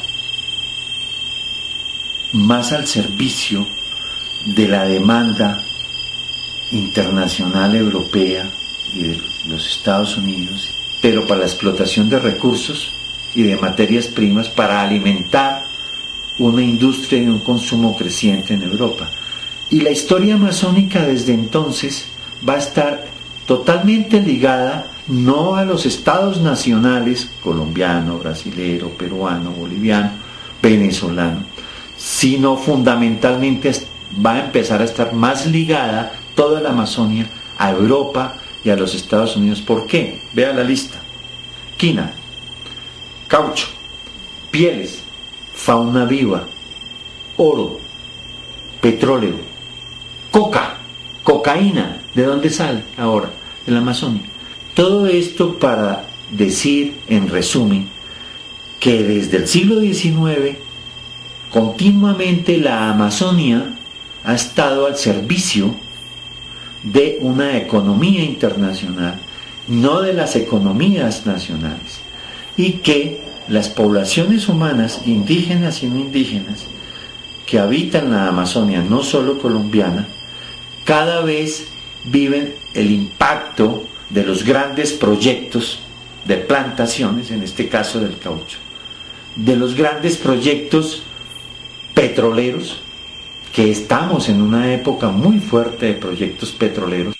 más al servicio de la demanda internacional europea y de los Estados Unidos, pero para la explotación de recursos y de materias primas para alimentar una industria y un consumo creciente en Europa. Y la historia amazónica desde entonces va a estar totalmente ligada no a los estados nacionales, colombiano, brasilero, peruano, boliviano, venezolano, sino fundamentalmente va a empezar a estar más ligada toda la Amazonia a Europa y a los Estados Unidos. ¿Por qué? Vea la lista: quina, caucho, pieles, fauna viva, oro, petróleo, coca, cocaína. ¿De dónde sale ahora? De la Amazonia. Todo esto para decir, en resumen, que desde el siglo diecinueve continuamente la Amazonia ha estado al servicio de una economía internacional, no de las economías nacionales, y que las poblaciones humanas, indígenas y no indígenas, que habitan la Amazonia, no solo colombiana, cada vez viven el impacto de los grandes proyectos de plantaciones, en este caso del caucho, de los grandes proyectos petroleros, que estamos en una época muy fuerte de proyectos petroleros.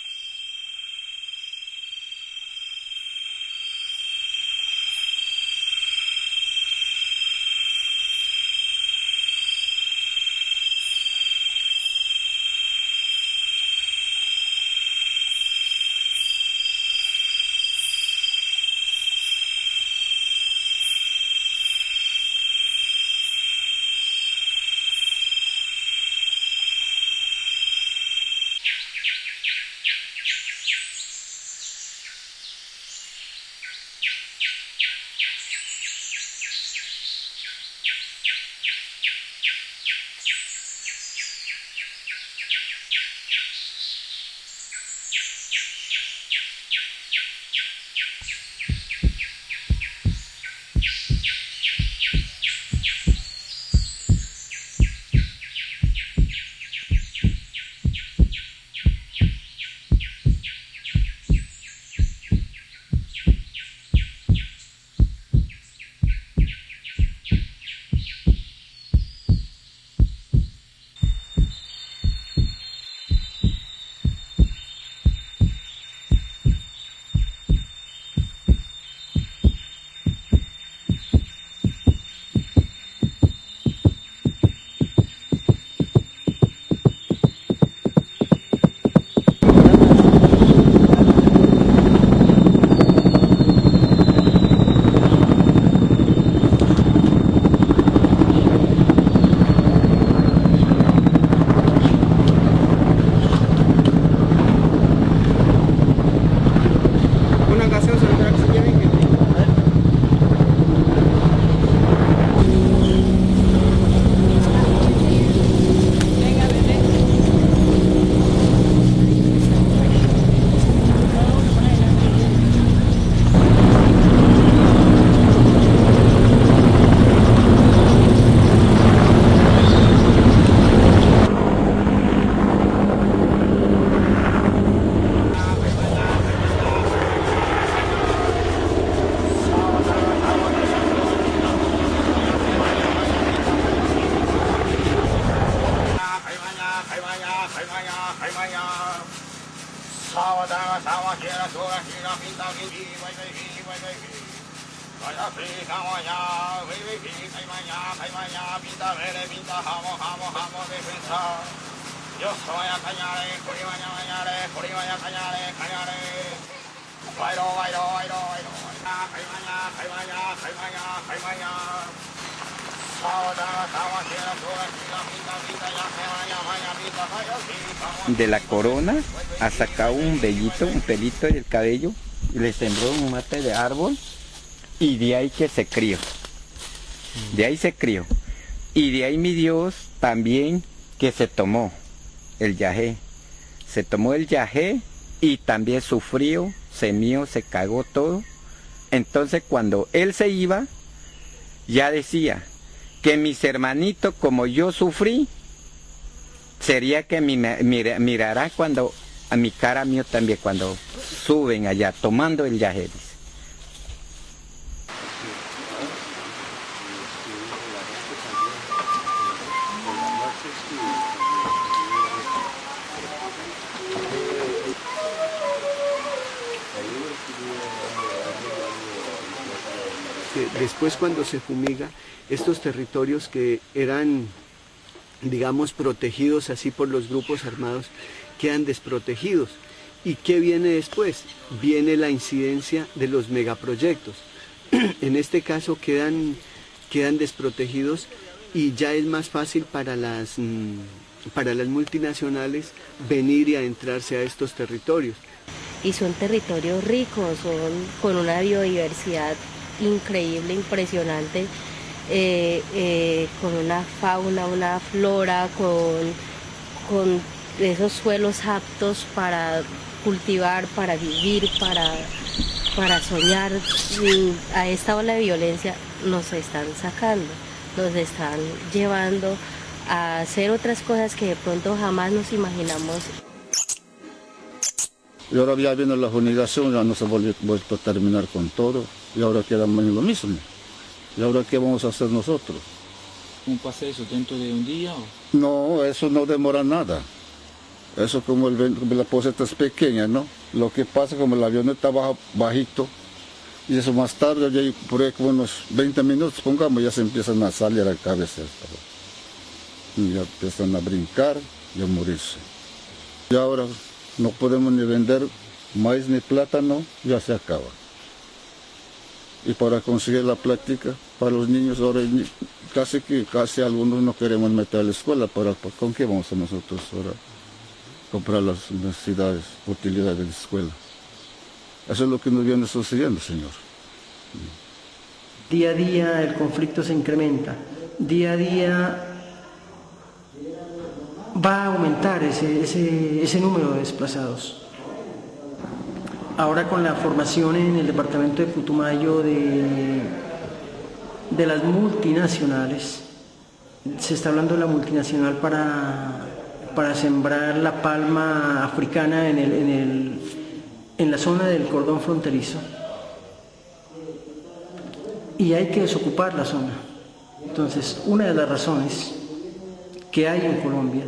De la corona ha sacado un vellito, un pelito del cabello, y le sembró un mate de árbol, y de ahí que se crió. De ahí se crió. Y de ahí mi Dios también que se tomó el yagé. Se tomó el yagé y también sufrió, se mió, se cagó todo. Entonces cuando él se iba, ya decía que mis hermanitos, como yo sufrí, sería que mi, mir, mirará cuando a mi cara mío también, cuando suben allá, tomando el yaje, dice. Después, cuando se fumiga, estos territorios que eran, digamos, protegidos así por los grupos armados, quedan desprotegidos. ¿Y qué viene después? Viene la incidencia de los megaproyectos. En este caso quedan, quedan desprotegidos y ya es más fácil para las, para las multinacionales venir y adentrarse a estos territorios. Y son territorios ricos, son con una biodiversidad increíble, impresionante, eh, eh, con una fauna, una flora, con, con esos suelos aptos para cultivar, para vivir, para, para soñar. Y a esta ola de violencia nos están sacando, nos están llevando a hacer otras cosas que de pronto jamás nos imaginamos. Y ahora ya viene la fumigación, ya no se ha vuelto a terminar con todo, y ahora quedamos en lo mismo. ¿Y ahora qué vamos a hacer nosotros? ¿Cómo pasa eso? ¿Dentro de un día? O? No, eso no demora nada. Eso como el, la poseta es pequeña, ¿no? Lo que pasa como el avión está bajo, bajito, y eso más tarde, ya por ahí como unos veinte minutos, pongamos, ya se empiezan a salir a cabezas. Y ya empiezan a brincar y a morirse. Y ahora no podemos ni vender maíz ni plátano, ya se acaba. Y para conseguir la plática para los niños, ahora casi que casi algunos no queremos meter a la escuela, para, ¿con qué vamos a nosotros ahora comprar las necesidades, utilidades de la escuela? Eso es lo que nos viene sucediendo, señor. Día a día el conflicto se incrementa, día a día va a aumentar ese, ese, ese número de desplazados. Ahora con la formación en el departamento de Putumayo de, de las multinacionales, se está hablando de la multinacional para, para sembrar la palma africana en, el, en, el, en la zona del cordón fronterizo. Y hay que desocupar la zona. Entonces, una de las razones que hay en Colombia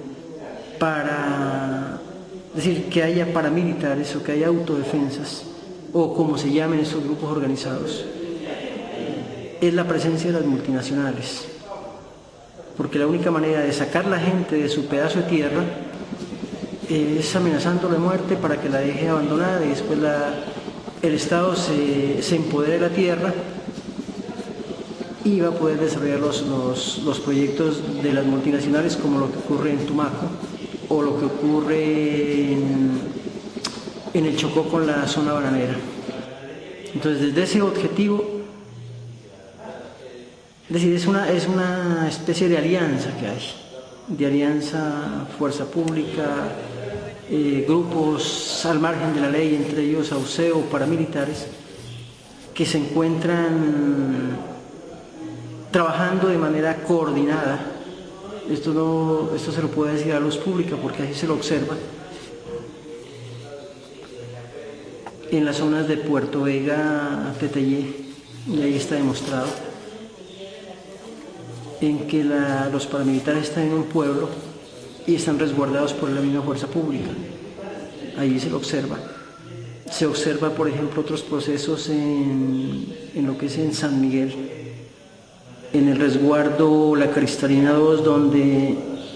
para, es decir, que haya paramilitares o que haya autodefensas, o como se llamen estos grupos organizados, es la presencia de las multinacionales. Porque la única manera de sacar a la gente de su pedazo de tierra es amenazándola de muerte para que la deje abandonada, y después la, el Estado se, se empodere de la tierra y va a poder desarrollar los, los, los proyectos de las multinacionales, como lo que ocurre en Tumaco o lo que ocurre en, en el Chocó con la zona bananera. Entonces, desde ese objetivo, es decir, es una, es una especie de alianza que hay, de alianza, fuerza pública, eh, grupos al margen de la ley, entre ellos AUCEO, paramilitares, que se encuentran trabajando de manera coordinada. Esto, no, esto se lo puede decir a la luz pública porque así se lo observa. En las zonas de Puerto Vega, Teteyé, y ahí está demostrado, en que la, los paramilitares están en un pueblo y están resguardados por la misma fuerza pública. Ahí se lo observa. Se observa, por ejemplo, otros procesos en, en lo que es en San Miguel, en el resguardo La Cristalina dos, donde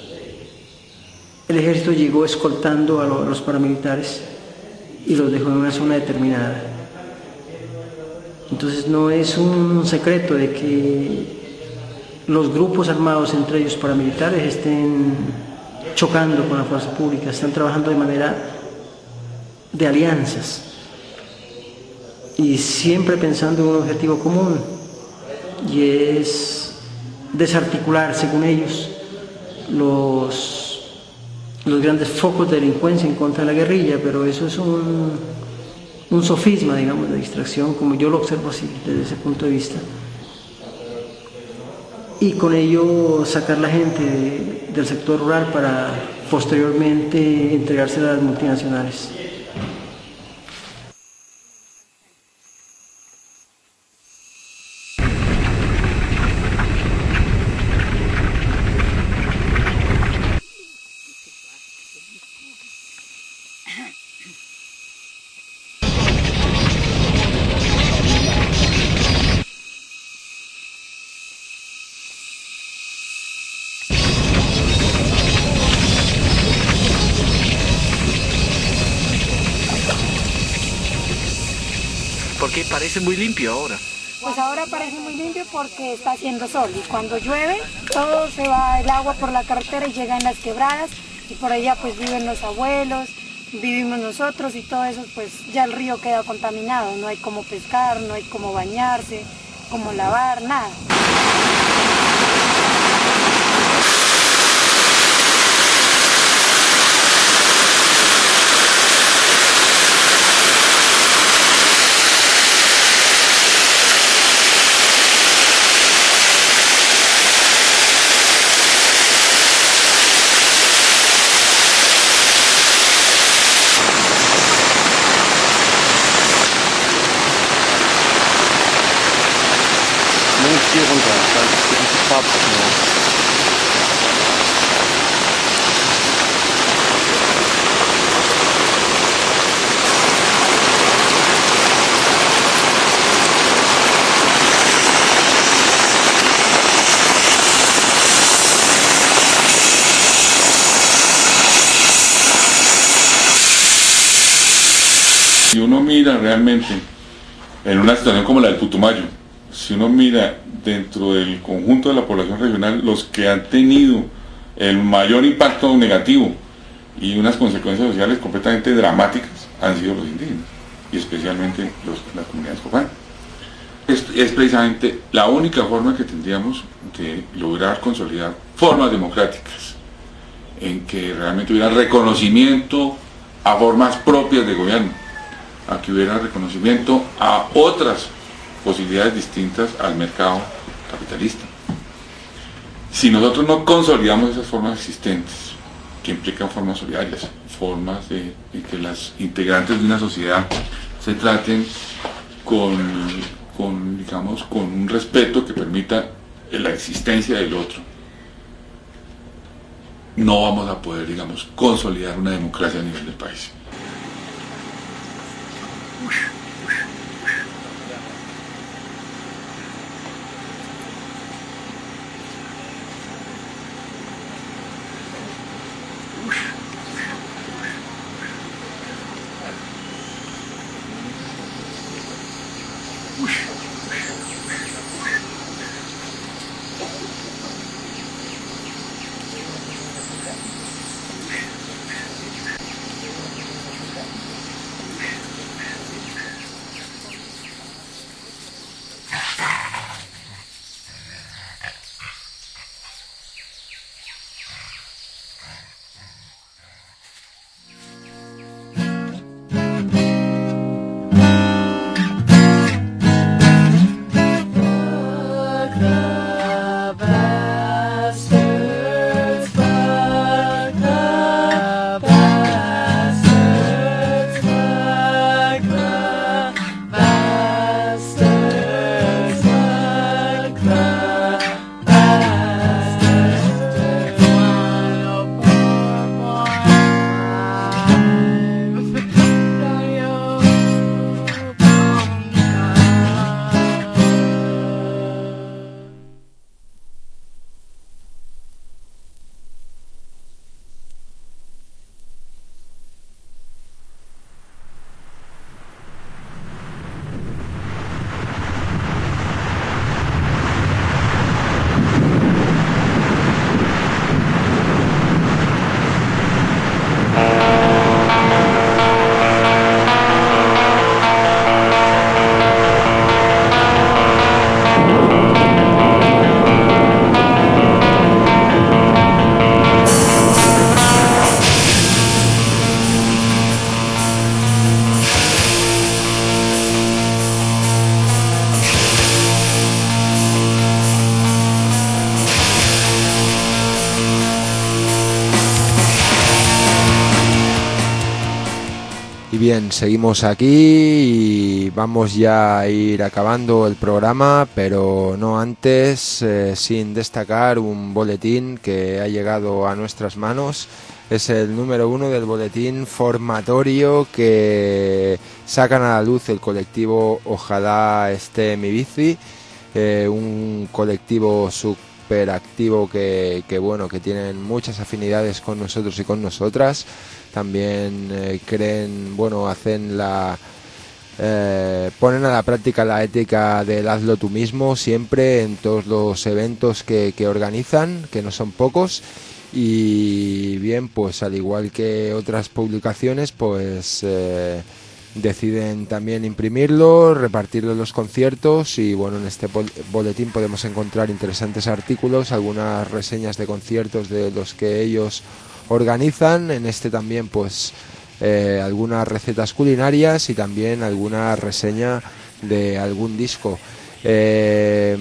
el ejército llegó escoltando a los paramilitares y los dejó en una zona determinada. Entonces no es un secreto de que los grupos armados, entre ellos paramilitares, estén chocando con la fuerza pública, están trabajando de manera de alianzas y siempre pensando en un objetivo común, y es desarticular, según ellos, los, los grandes focos de delincuencia en contra de la guerrilla, pero eso es un, un sofisma, digamos, de distracción, como yo lo observo así, desde ese punto de vista. Y con ello sacar la gente de, del sector rural para posteriormente entregarse a las multinacionales. Porque parece muy limpio ahora. Pues ahora parece muy limpio porque está haciendo sol y cuando llueve todo se va el agua por la carretera y llega en las quebradas y por allá pues viven los abuelos, vivimos nosotros y todo eso, pues ya el río queda contaminado, no hay cómo pescar, no hay cómo bañarse, cómo lavar, nada. Hier runter, da ist die Farbsignal. Si uno mira realmente en una situación como la del Putumayo, si uno mira dentro del conjunto de la población regional, los que han tenido el mayor impacto negativo y unas consecuencias sociales completamente dramáticas han sido los indígenas, y especialmente los, las comunidades cofanas. Es, es precisamente la única forma que tendríamos de lograr consolidar formas democráticas, en que realmente hubiera reconocimiento a formas propias de gobierno, a que hubiera reconocimiento a otras posibilidades distintas al mercado capitalista. Si nosotros no consolidamos esas formas existentes, que implican formas solidarias, formas de, de que las integrantes de una sociedad se traten con, con, digamos, con un respeto que permita la existencia del otro, no vamos a poder, digamos, consolidar una democracia a nivel del país. bien, seguimos aquí y vamos ya a ir acabando el programa, pero no antes, eh, sin destacar un boletín que ha llegado a nuestras manos. Es el número uno del boletín formatorio que sacan a la luz el colectivo Ojalá esté mi bici, eh, un colectivo súper activo que, que, bueno, que tienen muchas afinidades con nosotros y con nosotras. También eh, creen, bueno, hacen la... Eh, ponen a la práctica la ética del hazlo tú mismo siempre en todos los eventos que, que organizan, que no son pocos. Y bien, pues al igual que otras publicaciones, pues eh, deciden también imprimirlo, repartirlo en los conciertos y bueno, en este boletín podemos encontrar interesantes artículos, algunas reseñas de conciertos de los que ellos organizan, en este también pues eh, algunas recetas culinarias y también alguna reseña de algún disco. Eh,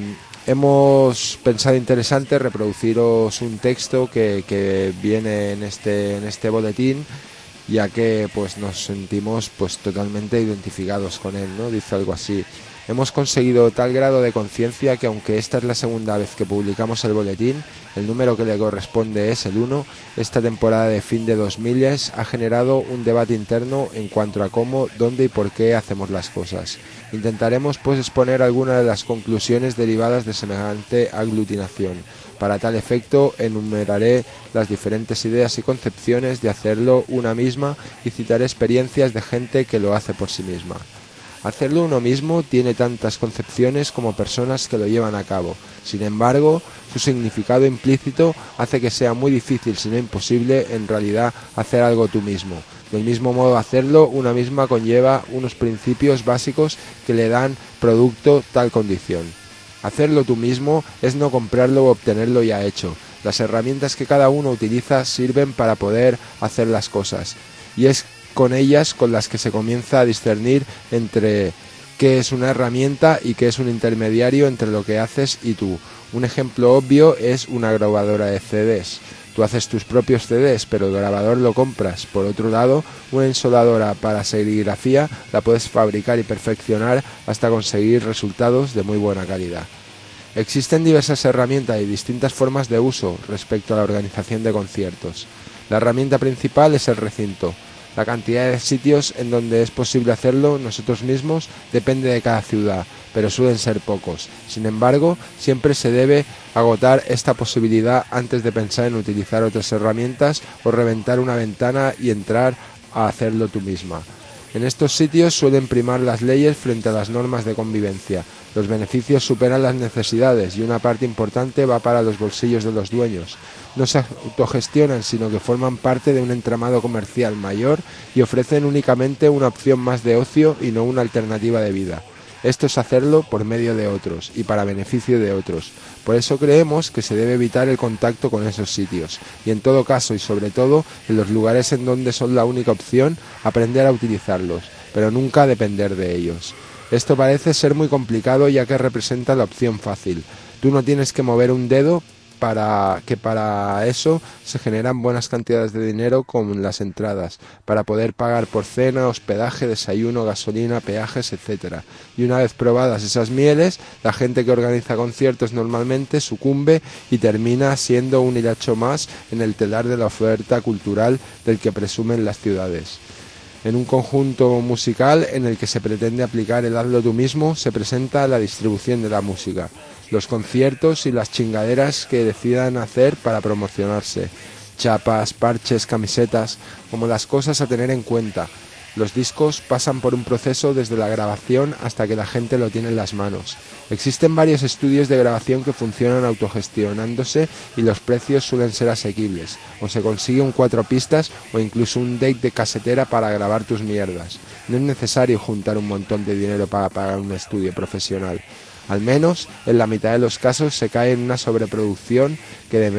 Hemos pensado interesante reproduciros un texto que, que viene en este en este boletín, ya que pues nos sentimos pues totalmente identificados con él, ¿no? Dice algo así: hemos conseguido tal grado de conciencia que aunque esta es la segunda vez que publicamos el boletín, el número que le corresponde es el uno, esta temporada de fin de dos mil ha generado un debate interno en cuanto a cómo, dónde y por qué hacemos las cosas. Intentaremos pues exponer algunas de las conclusiones derivadas de semejante aglutinación. Para tal efecto enumeraré las diferentes ideas y concepciones de hacerlo una misma y citaré experiencias de gente que lo hace por sí misma. Hacerlo uno mismo tiene tantas concepciones como personas que lo llevan a cabo. Sin embargo, su significado implícito hace que sea muy difícil, si no imposible, en realidad hacer algo tú mismo. Del mismo modo, hacerlo una misma conlleva unos principios básicos que le dan producto tal condición. Hacerlo tú mismo es no comprarlo o obtenerlo ya hecho. Las herramientas que cada uno utiliza sirven para poder hacer las cosas. Y es con ellas con las que se comienza a discernir entre qué es una herramienta y qué es un intermediario entre lo que haces y tú. Un ejemplo obvio es una grabadora de C Ds. Tú haces tus propios C Ds, pero el grabador lo compras. Por otro lado, una insoladora para serigrafía la puedes fabricar y perfeccionar hasta conseguir resultados de muy buena calidad. Existen diversas herramientas y distintas formas de uso respecto a la organización de conciertos. La herramienta principal es el recinto. La cantidad de sitios en donde es posible hacerlo nosotros mismos depende de cada ciudad, pero suelen ser pocos. Sin embargo, siempre se debe agotar esta posibilidad antes de pensar en utilizar otras herramientas o reventar una ventana y entrar a hacerlo tú misma. En estos sitios suelen primar las leyes frente a las normas de convivencia. Los beneficios superan las necesidades y una parte importante va para los bolsillos de los dueños. No se autogestionan, sino que forman parte de un entramado comercial mayor y ofrecen únicamente una opción más de ocio y no una alternativa de vida. Esto es hacerlo por medio de otros y para beneficio de otros. Por eso creemos que se debe evitar el contacto con esos sitios y en todo caso y sobre todo en los lugares en donde son la única opción, aprender a utilizarlos, pero nunca depender de ellos. Esto parece ser muy complicado ya que representa la opción fácil. Tú no tienes que mover un dedo para que para eso se generan buenas cantidades de dinero con las entradas, para poder pagar por cena, hospedaje, desayuno, gasolina, peajes, etcétera. Y una vez probadas esas mieles, la gente que organiza conciertos normalmente sucumbe y termina siendo un hilacho más en el telar de la oferta cultural del que presumen las ciudades. En un conjunto musical en el que se pretende aplicar el hazlo tú mismo, se presenta la distribución de la música, los conciertos y las chingaderas que decidan hacer para promocionarse, chapas, parches, camisetas, como las cosas a tener en cuenta. Los discos pasan por un proceso desde la grabación hasta que la gente lo tiene en las manos. Existen varios estudios de grabación que funcionan autogestionándose y los precios suelen ser asequibles, o se consigue un cuatro pistas o incluso un deck de casetera para grabar tus mierdas. No es necesario juntar un montón de dinero para pagar un estudio profesional. Al menos en la mitad de los casos se cae en una sobreproducción que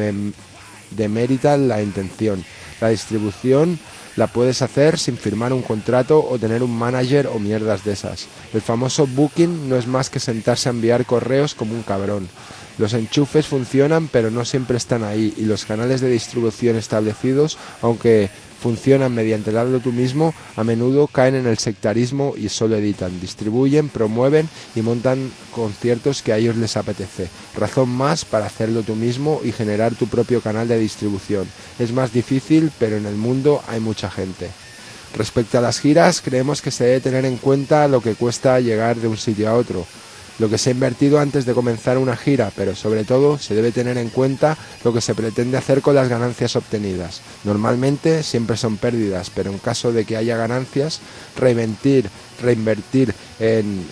demérita la intención. La distribución la puedes hacer sin firmar un contrato o tener un manager o mierdas de esas. El famoso booking no es más que sentarse a enviar correos como un cabrón. Los enchufes funcionan, pero no siempre están ahí, y los canales de distribución establecidos, aunque funcionan mediante el hazlo tú mismo, a menudo caen en el sectarismo y solo editan, distribuyen, promueven y montan conciertos que a ellos les apetece. Razón más para hacerlo tú mismo y generar tu propio canal de distribución. Es más difícil, pero en el mundo hay mucha gente. Respecto a las giras, creemos que se debe tener en cuenta lo que cuesta llegar de un sitio a otro, lo que se ha invertido antes de comenzar una gira, pero sobre todo se debe tener en cuenta lo que se pretende hacer con las ganancias obtenidas. Normalmente siempre son pérdidas, pero en caso de que haya ganancias, reinvertir, reinvertir en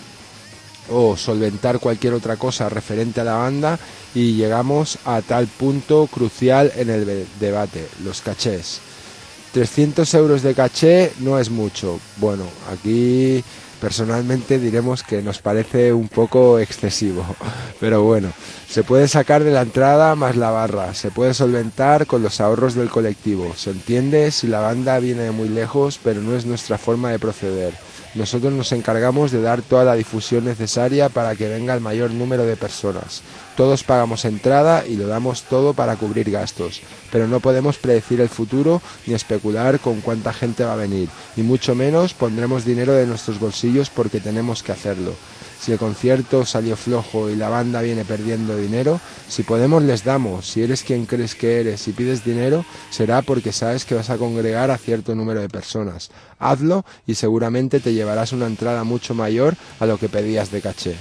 o solventar cualquier otra cosa referente a la banda, y llegamos a tal punto crucial en el debate, los cachés. trescientos euros de caché no es mucho. Bueno, aquí personalmente diremos que nos parece un poco excesivo, pero bueno, se puede sacar de la entrada más la barra, se puede solventar con los ahorros del colectivo. Se entiende si la banda viene de muy lejos, pero no es nuestra forma de proceder. Nosotros nos encargamos de dar toda la difusión necesaria para que venga el mayor número de personas. Todos pagamos entrada y lo damos todo para cubrir gastos, pero no podemos predecir el futuro ni especular con cuánta gente va a venir, y mucho menos pondremos dinero de nuestros bolsillos porque tenemos que hacerlo. Si el concierto salió flojo y la banda viene perdiendo dinero, si podemos les damos. Si eres quien crees que eres y pides dinero, será porque sabes que vas a congregar a cierto número de personas. Hazlo y seguramente te llevarás una entrada mucho mayor a lo que pedías de caché.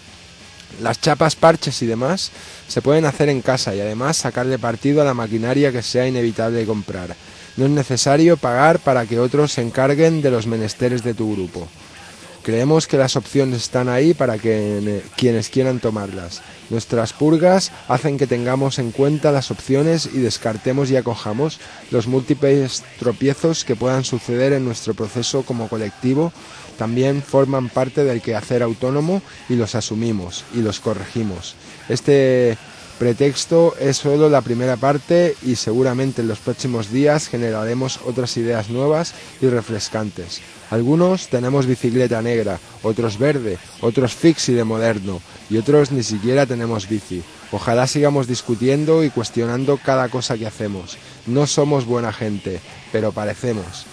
Las chapas, parches y demás se pueden hacer en casa y además sacarle partido a la maquinaria que sea inevitable comprar. No es necesario pagar para que otros se encarguen de los menesteres de tu grupo. Creemos que las opciones están ahí para que quienes quieran tomarlas. Nuestras purgas hacen que tengamos en cuenta las opciones y descartemos y acojamos los múltiples tropiezos que puedan suceder en nuestro proceso como colectivo. También forman parte del quehacer autónomo y los asumimos y los corregimos. Este pretexto es solo la primera parte y seguramente en los próximos días generaremos otras ideas nuevas y refrescantes. Algunos tenemos bicicleta negra, otros verde, otros fixie de moderno y otros ni siquiera tenemos bici. Ojalá sigamos discutiendo y cuestionando cada cosa que hacemos. No somos buena gente, pero parecemos.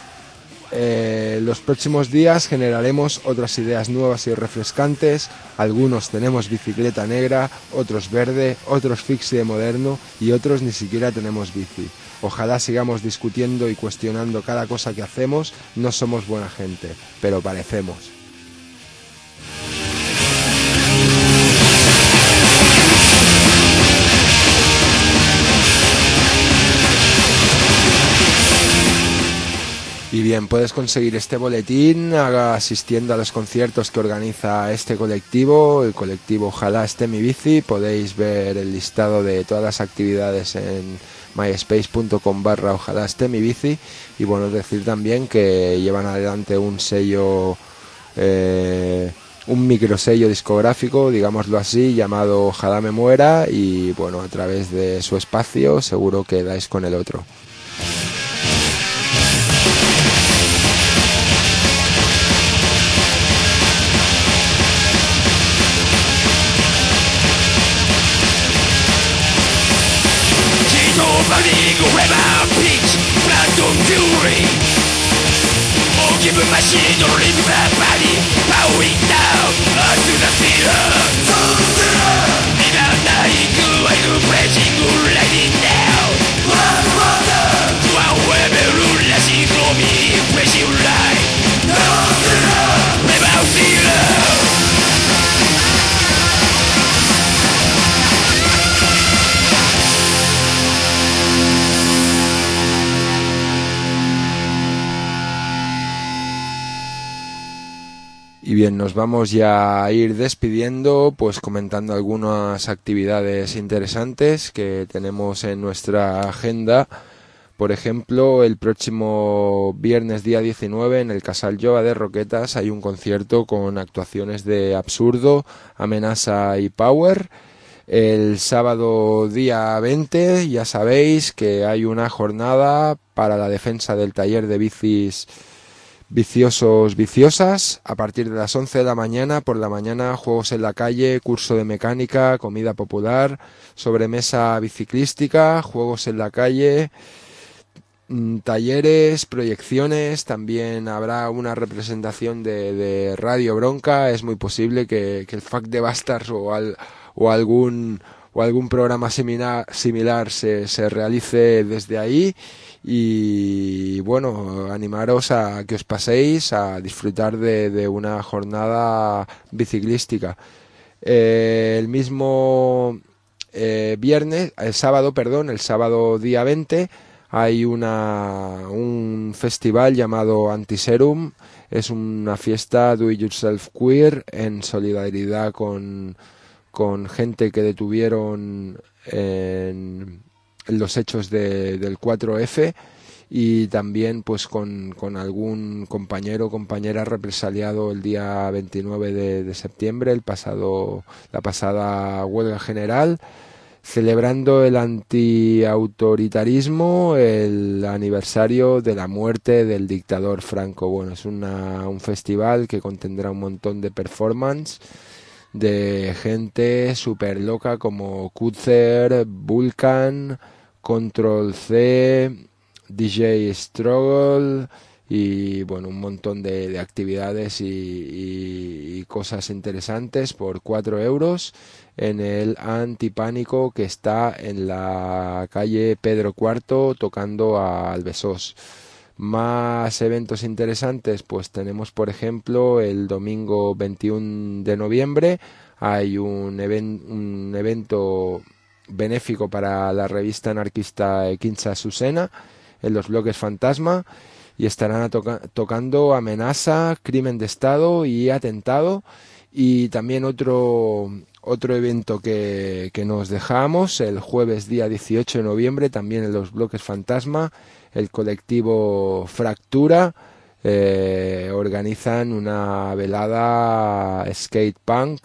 Eh, los próximos días generaremos otras ideas nuevas y refrescantes. Algunos tenemos bicicleta negra, otros verde, otros fixie de moderno y otros ni siquiera tenemos bici. Ojalá sigamos discutiendo y cuestionando cada cosa que hacemos. No somos buena gente, pero parecemos. Y bien, puedes conseguir este boletín asistiendo a los conciertos que organiza este colectivo, el colectivo Ojalá esté mi bici. Podéis ver el listado de todas las actividades en myspace.com barra ojalá esté mi bici. Y bueno, decir también que llevan adelante un sello, eh, un microsello discográfico, digámoslo así, llamado Ojalá me muera, y bueno, a través de su espacio seguro que dais con el otro. Machine or leave my body bowing down onto the theater. Without dying, I go pressing, lighting down. One water. However, lasting from me, pressing light. No theater. Without theater. Y bien, nos vamos ya a ir despidiendo, pues comentando algunas actividades interesantes que tenemos en nuestra agenda. Por ejemplo, el próximo viernes día diecinueve en el Casal Jova de Roquetas hay un concierto con actuaciones de Absurdo, Amenaza y Power. El sábado día veinte ya sabéis que hay una jornada para la defensa del taller de bicis viciosos, viciosas, a partir de las once de la mañana, por la mañana juegos en la calle, curso de mecánica, comida popular, sobremesa biciclística, juegos en la calle, talleres, proyecciones, también habrá una representación de, de Radio Bronca, es muy posible que, que el Fuck the Bastards o, al, o algún o algún programa similar, similar se, se realice desde ahí. Y bueno, animaros a que os paséis a disfrutar de, de una jornada biciclística. Eh, el mismo eh, viernes, el sábado, perdón, el sábado día veinte, hay una, un festival llamado Antiserum. Es una fiesta do it yourself queer en solidaridad con, con gente que detuvieron en los hechos de, del cuatro efe y también pues con, con algún compañero o compañera represaliado el día veintinueve de, de septiembre, el pasado, la pasada huelga general, celebrando el antiautoritarismo, el aniversario de la muerte del dictador Franco. Bueno, es una, un festival que contendrá un montón de performance de gente súper loca como Kutzer, Vulcan, Control C, D J Struggle y bueno, un montón de, de actividades y, y, y cosas interesantes por cuatro euros en el Antipánico, que está en la calle Pedro cuarto tocando a Albesós. Más eventos interesantes, pues tenemos por ejemplo el domingo veintiuno de noviembre hay un, even- un evento benéfico para la revista anarquista Quincha Susena en los bloques Fantasma y estarán toca- tocando Amenaza, Crimen de Estado y Atentado. Y también otro otro evento que, que nos dejamos el jueves día dieciocho de noviembre también en los bloques Fantasma, el colectivo Fractura eh, organizan una velada skate punk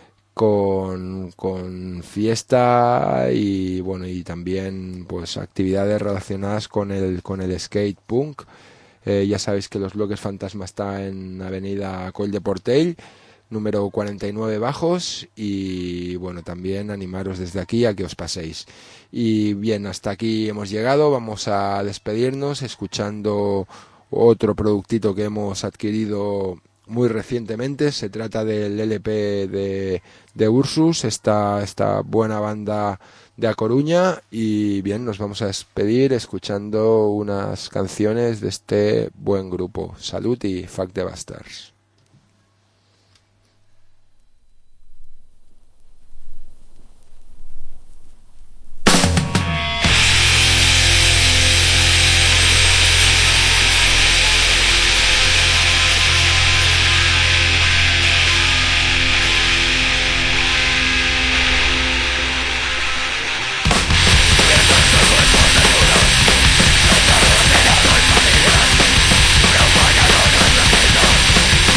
con, con fiesta y bueno y también pues actividades relacionadas con el con el skate punk. Eh, ya sabéis que los bloques Fantasma está en Avenida Coll de Portell, número cuarenta y nueve bajos, y bueno, también animaros desde aquí a que os paséis. Y bien, hasta aquí hemos llegado, vamos a despedirnos escuchando otro productito que hemos adquirido muy recientemente. Se trata del ele pe de, de Ursus, esta, esta buena banda de A Coruña, y bien, nos vamos a despedir escuchando unas canciones de este buen grupo. Salud y Fuck the Bastards. Thank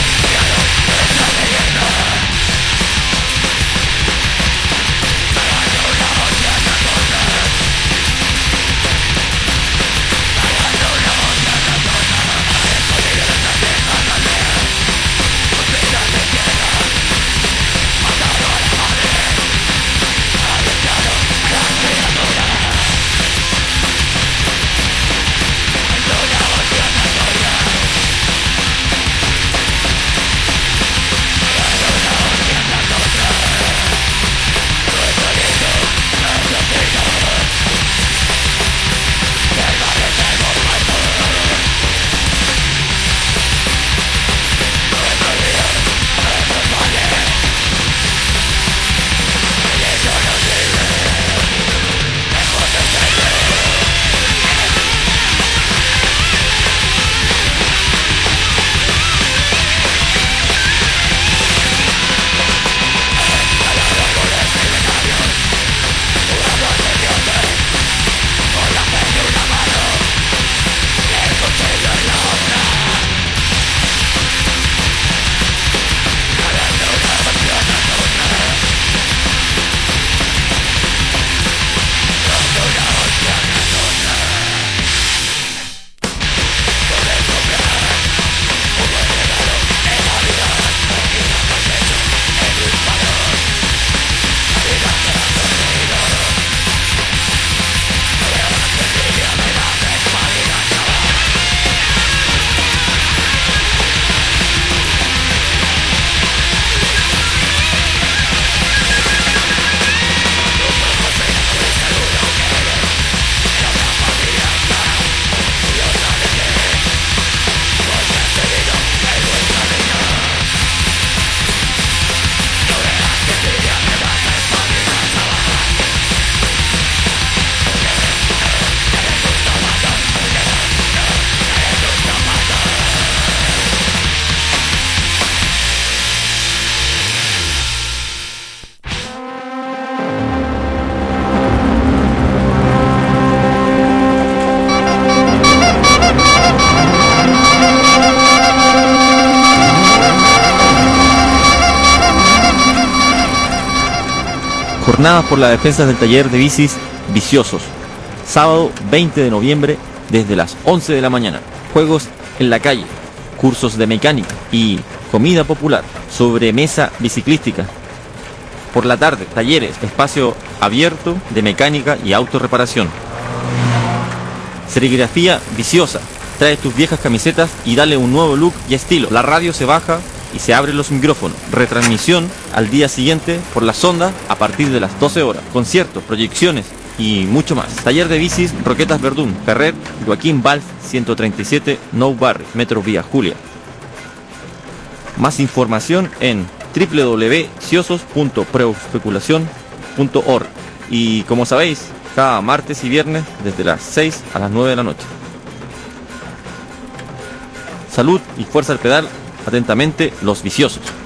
Jornadas por la defensa del taller de bicis Viciosos. Sábado veinte de noviembre desde las once de la mañana. Juegos en la calle, cursos de mecánica y comida popular, sobremesa biciclística. Por la tarde, talleres, espacio abierto de mecánica y autorreparación. Serigrafía Viciosa. Trae tus viejas camisetas y dale un nuevo look y estilo. La radio se baja y se abren los micrófonos. Retransmisión al día siguiente por la sonda a partir de las doce horas. Conciertos, proyecciones y mucho más. Taller de bicis Roquetas Verdún, Ferrer, Joaquín Valls ciento treinta y siete, Nou Barri, Metro Vía Julia. Más información en doble u doble u doble u punto viciosos punto preospeculación punto org. Y como sabéis, cada martes y viernes desde las seis a las nueve de la noche. Salud y fuerza al pedal. Atentamente, los viciosos.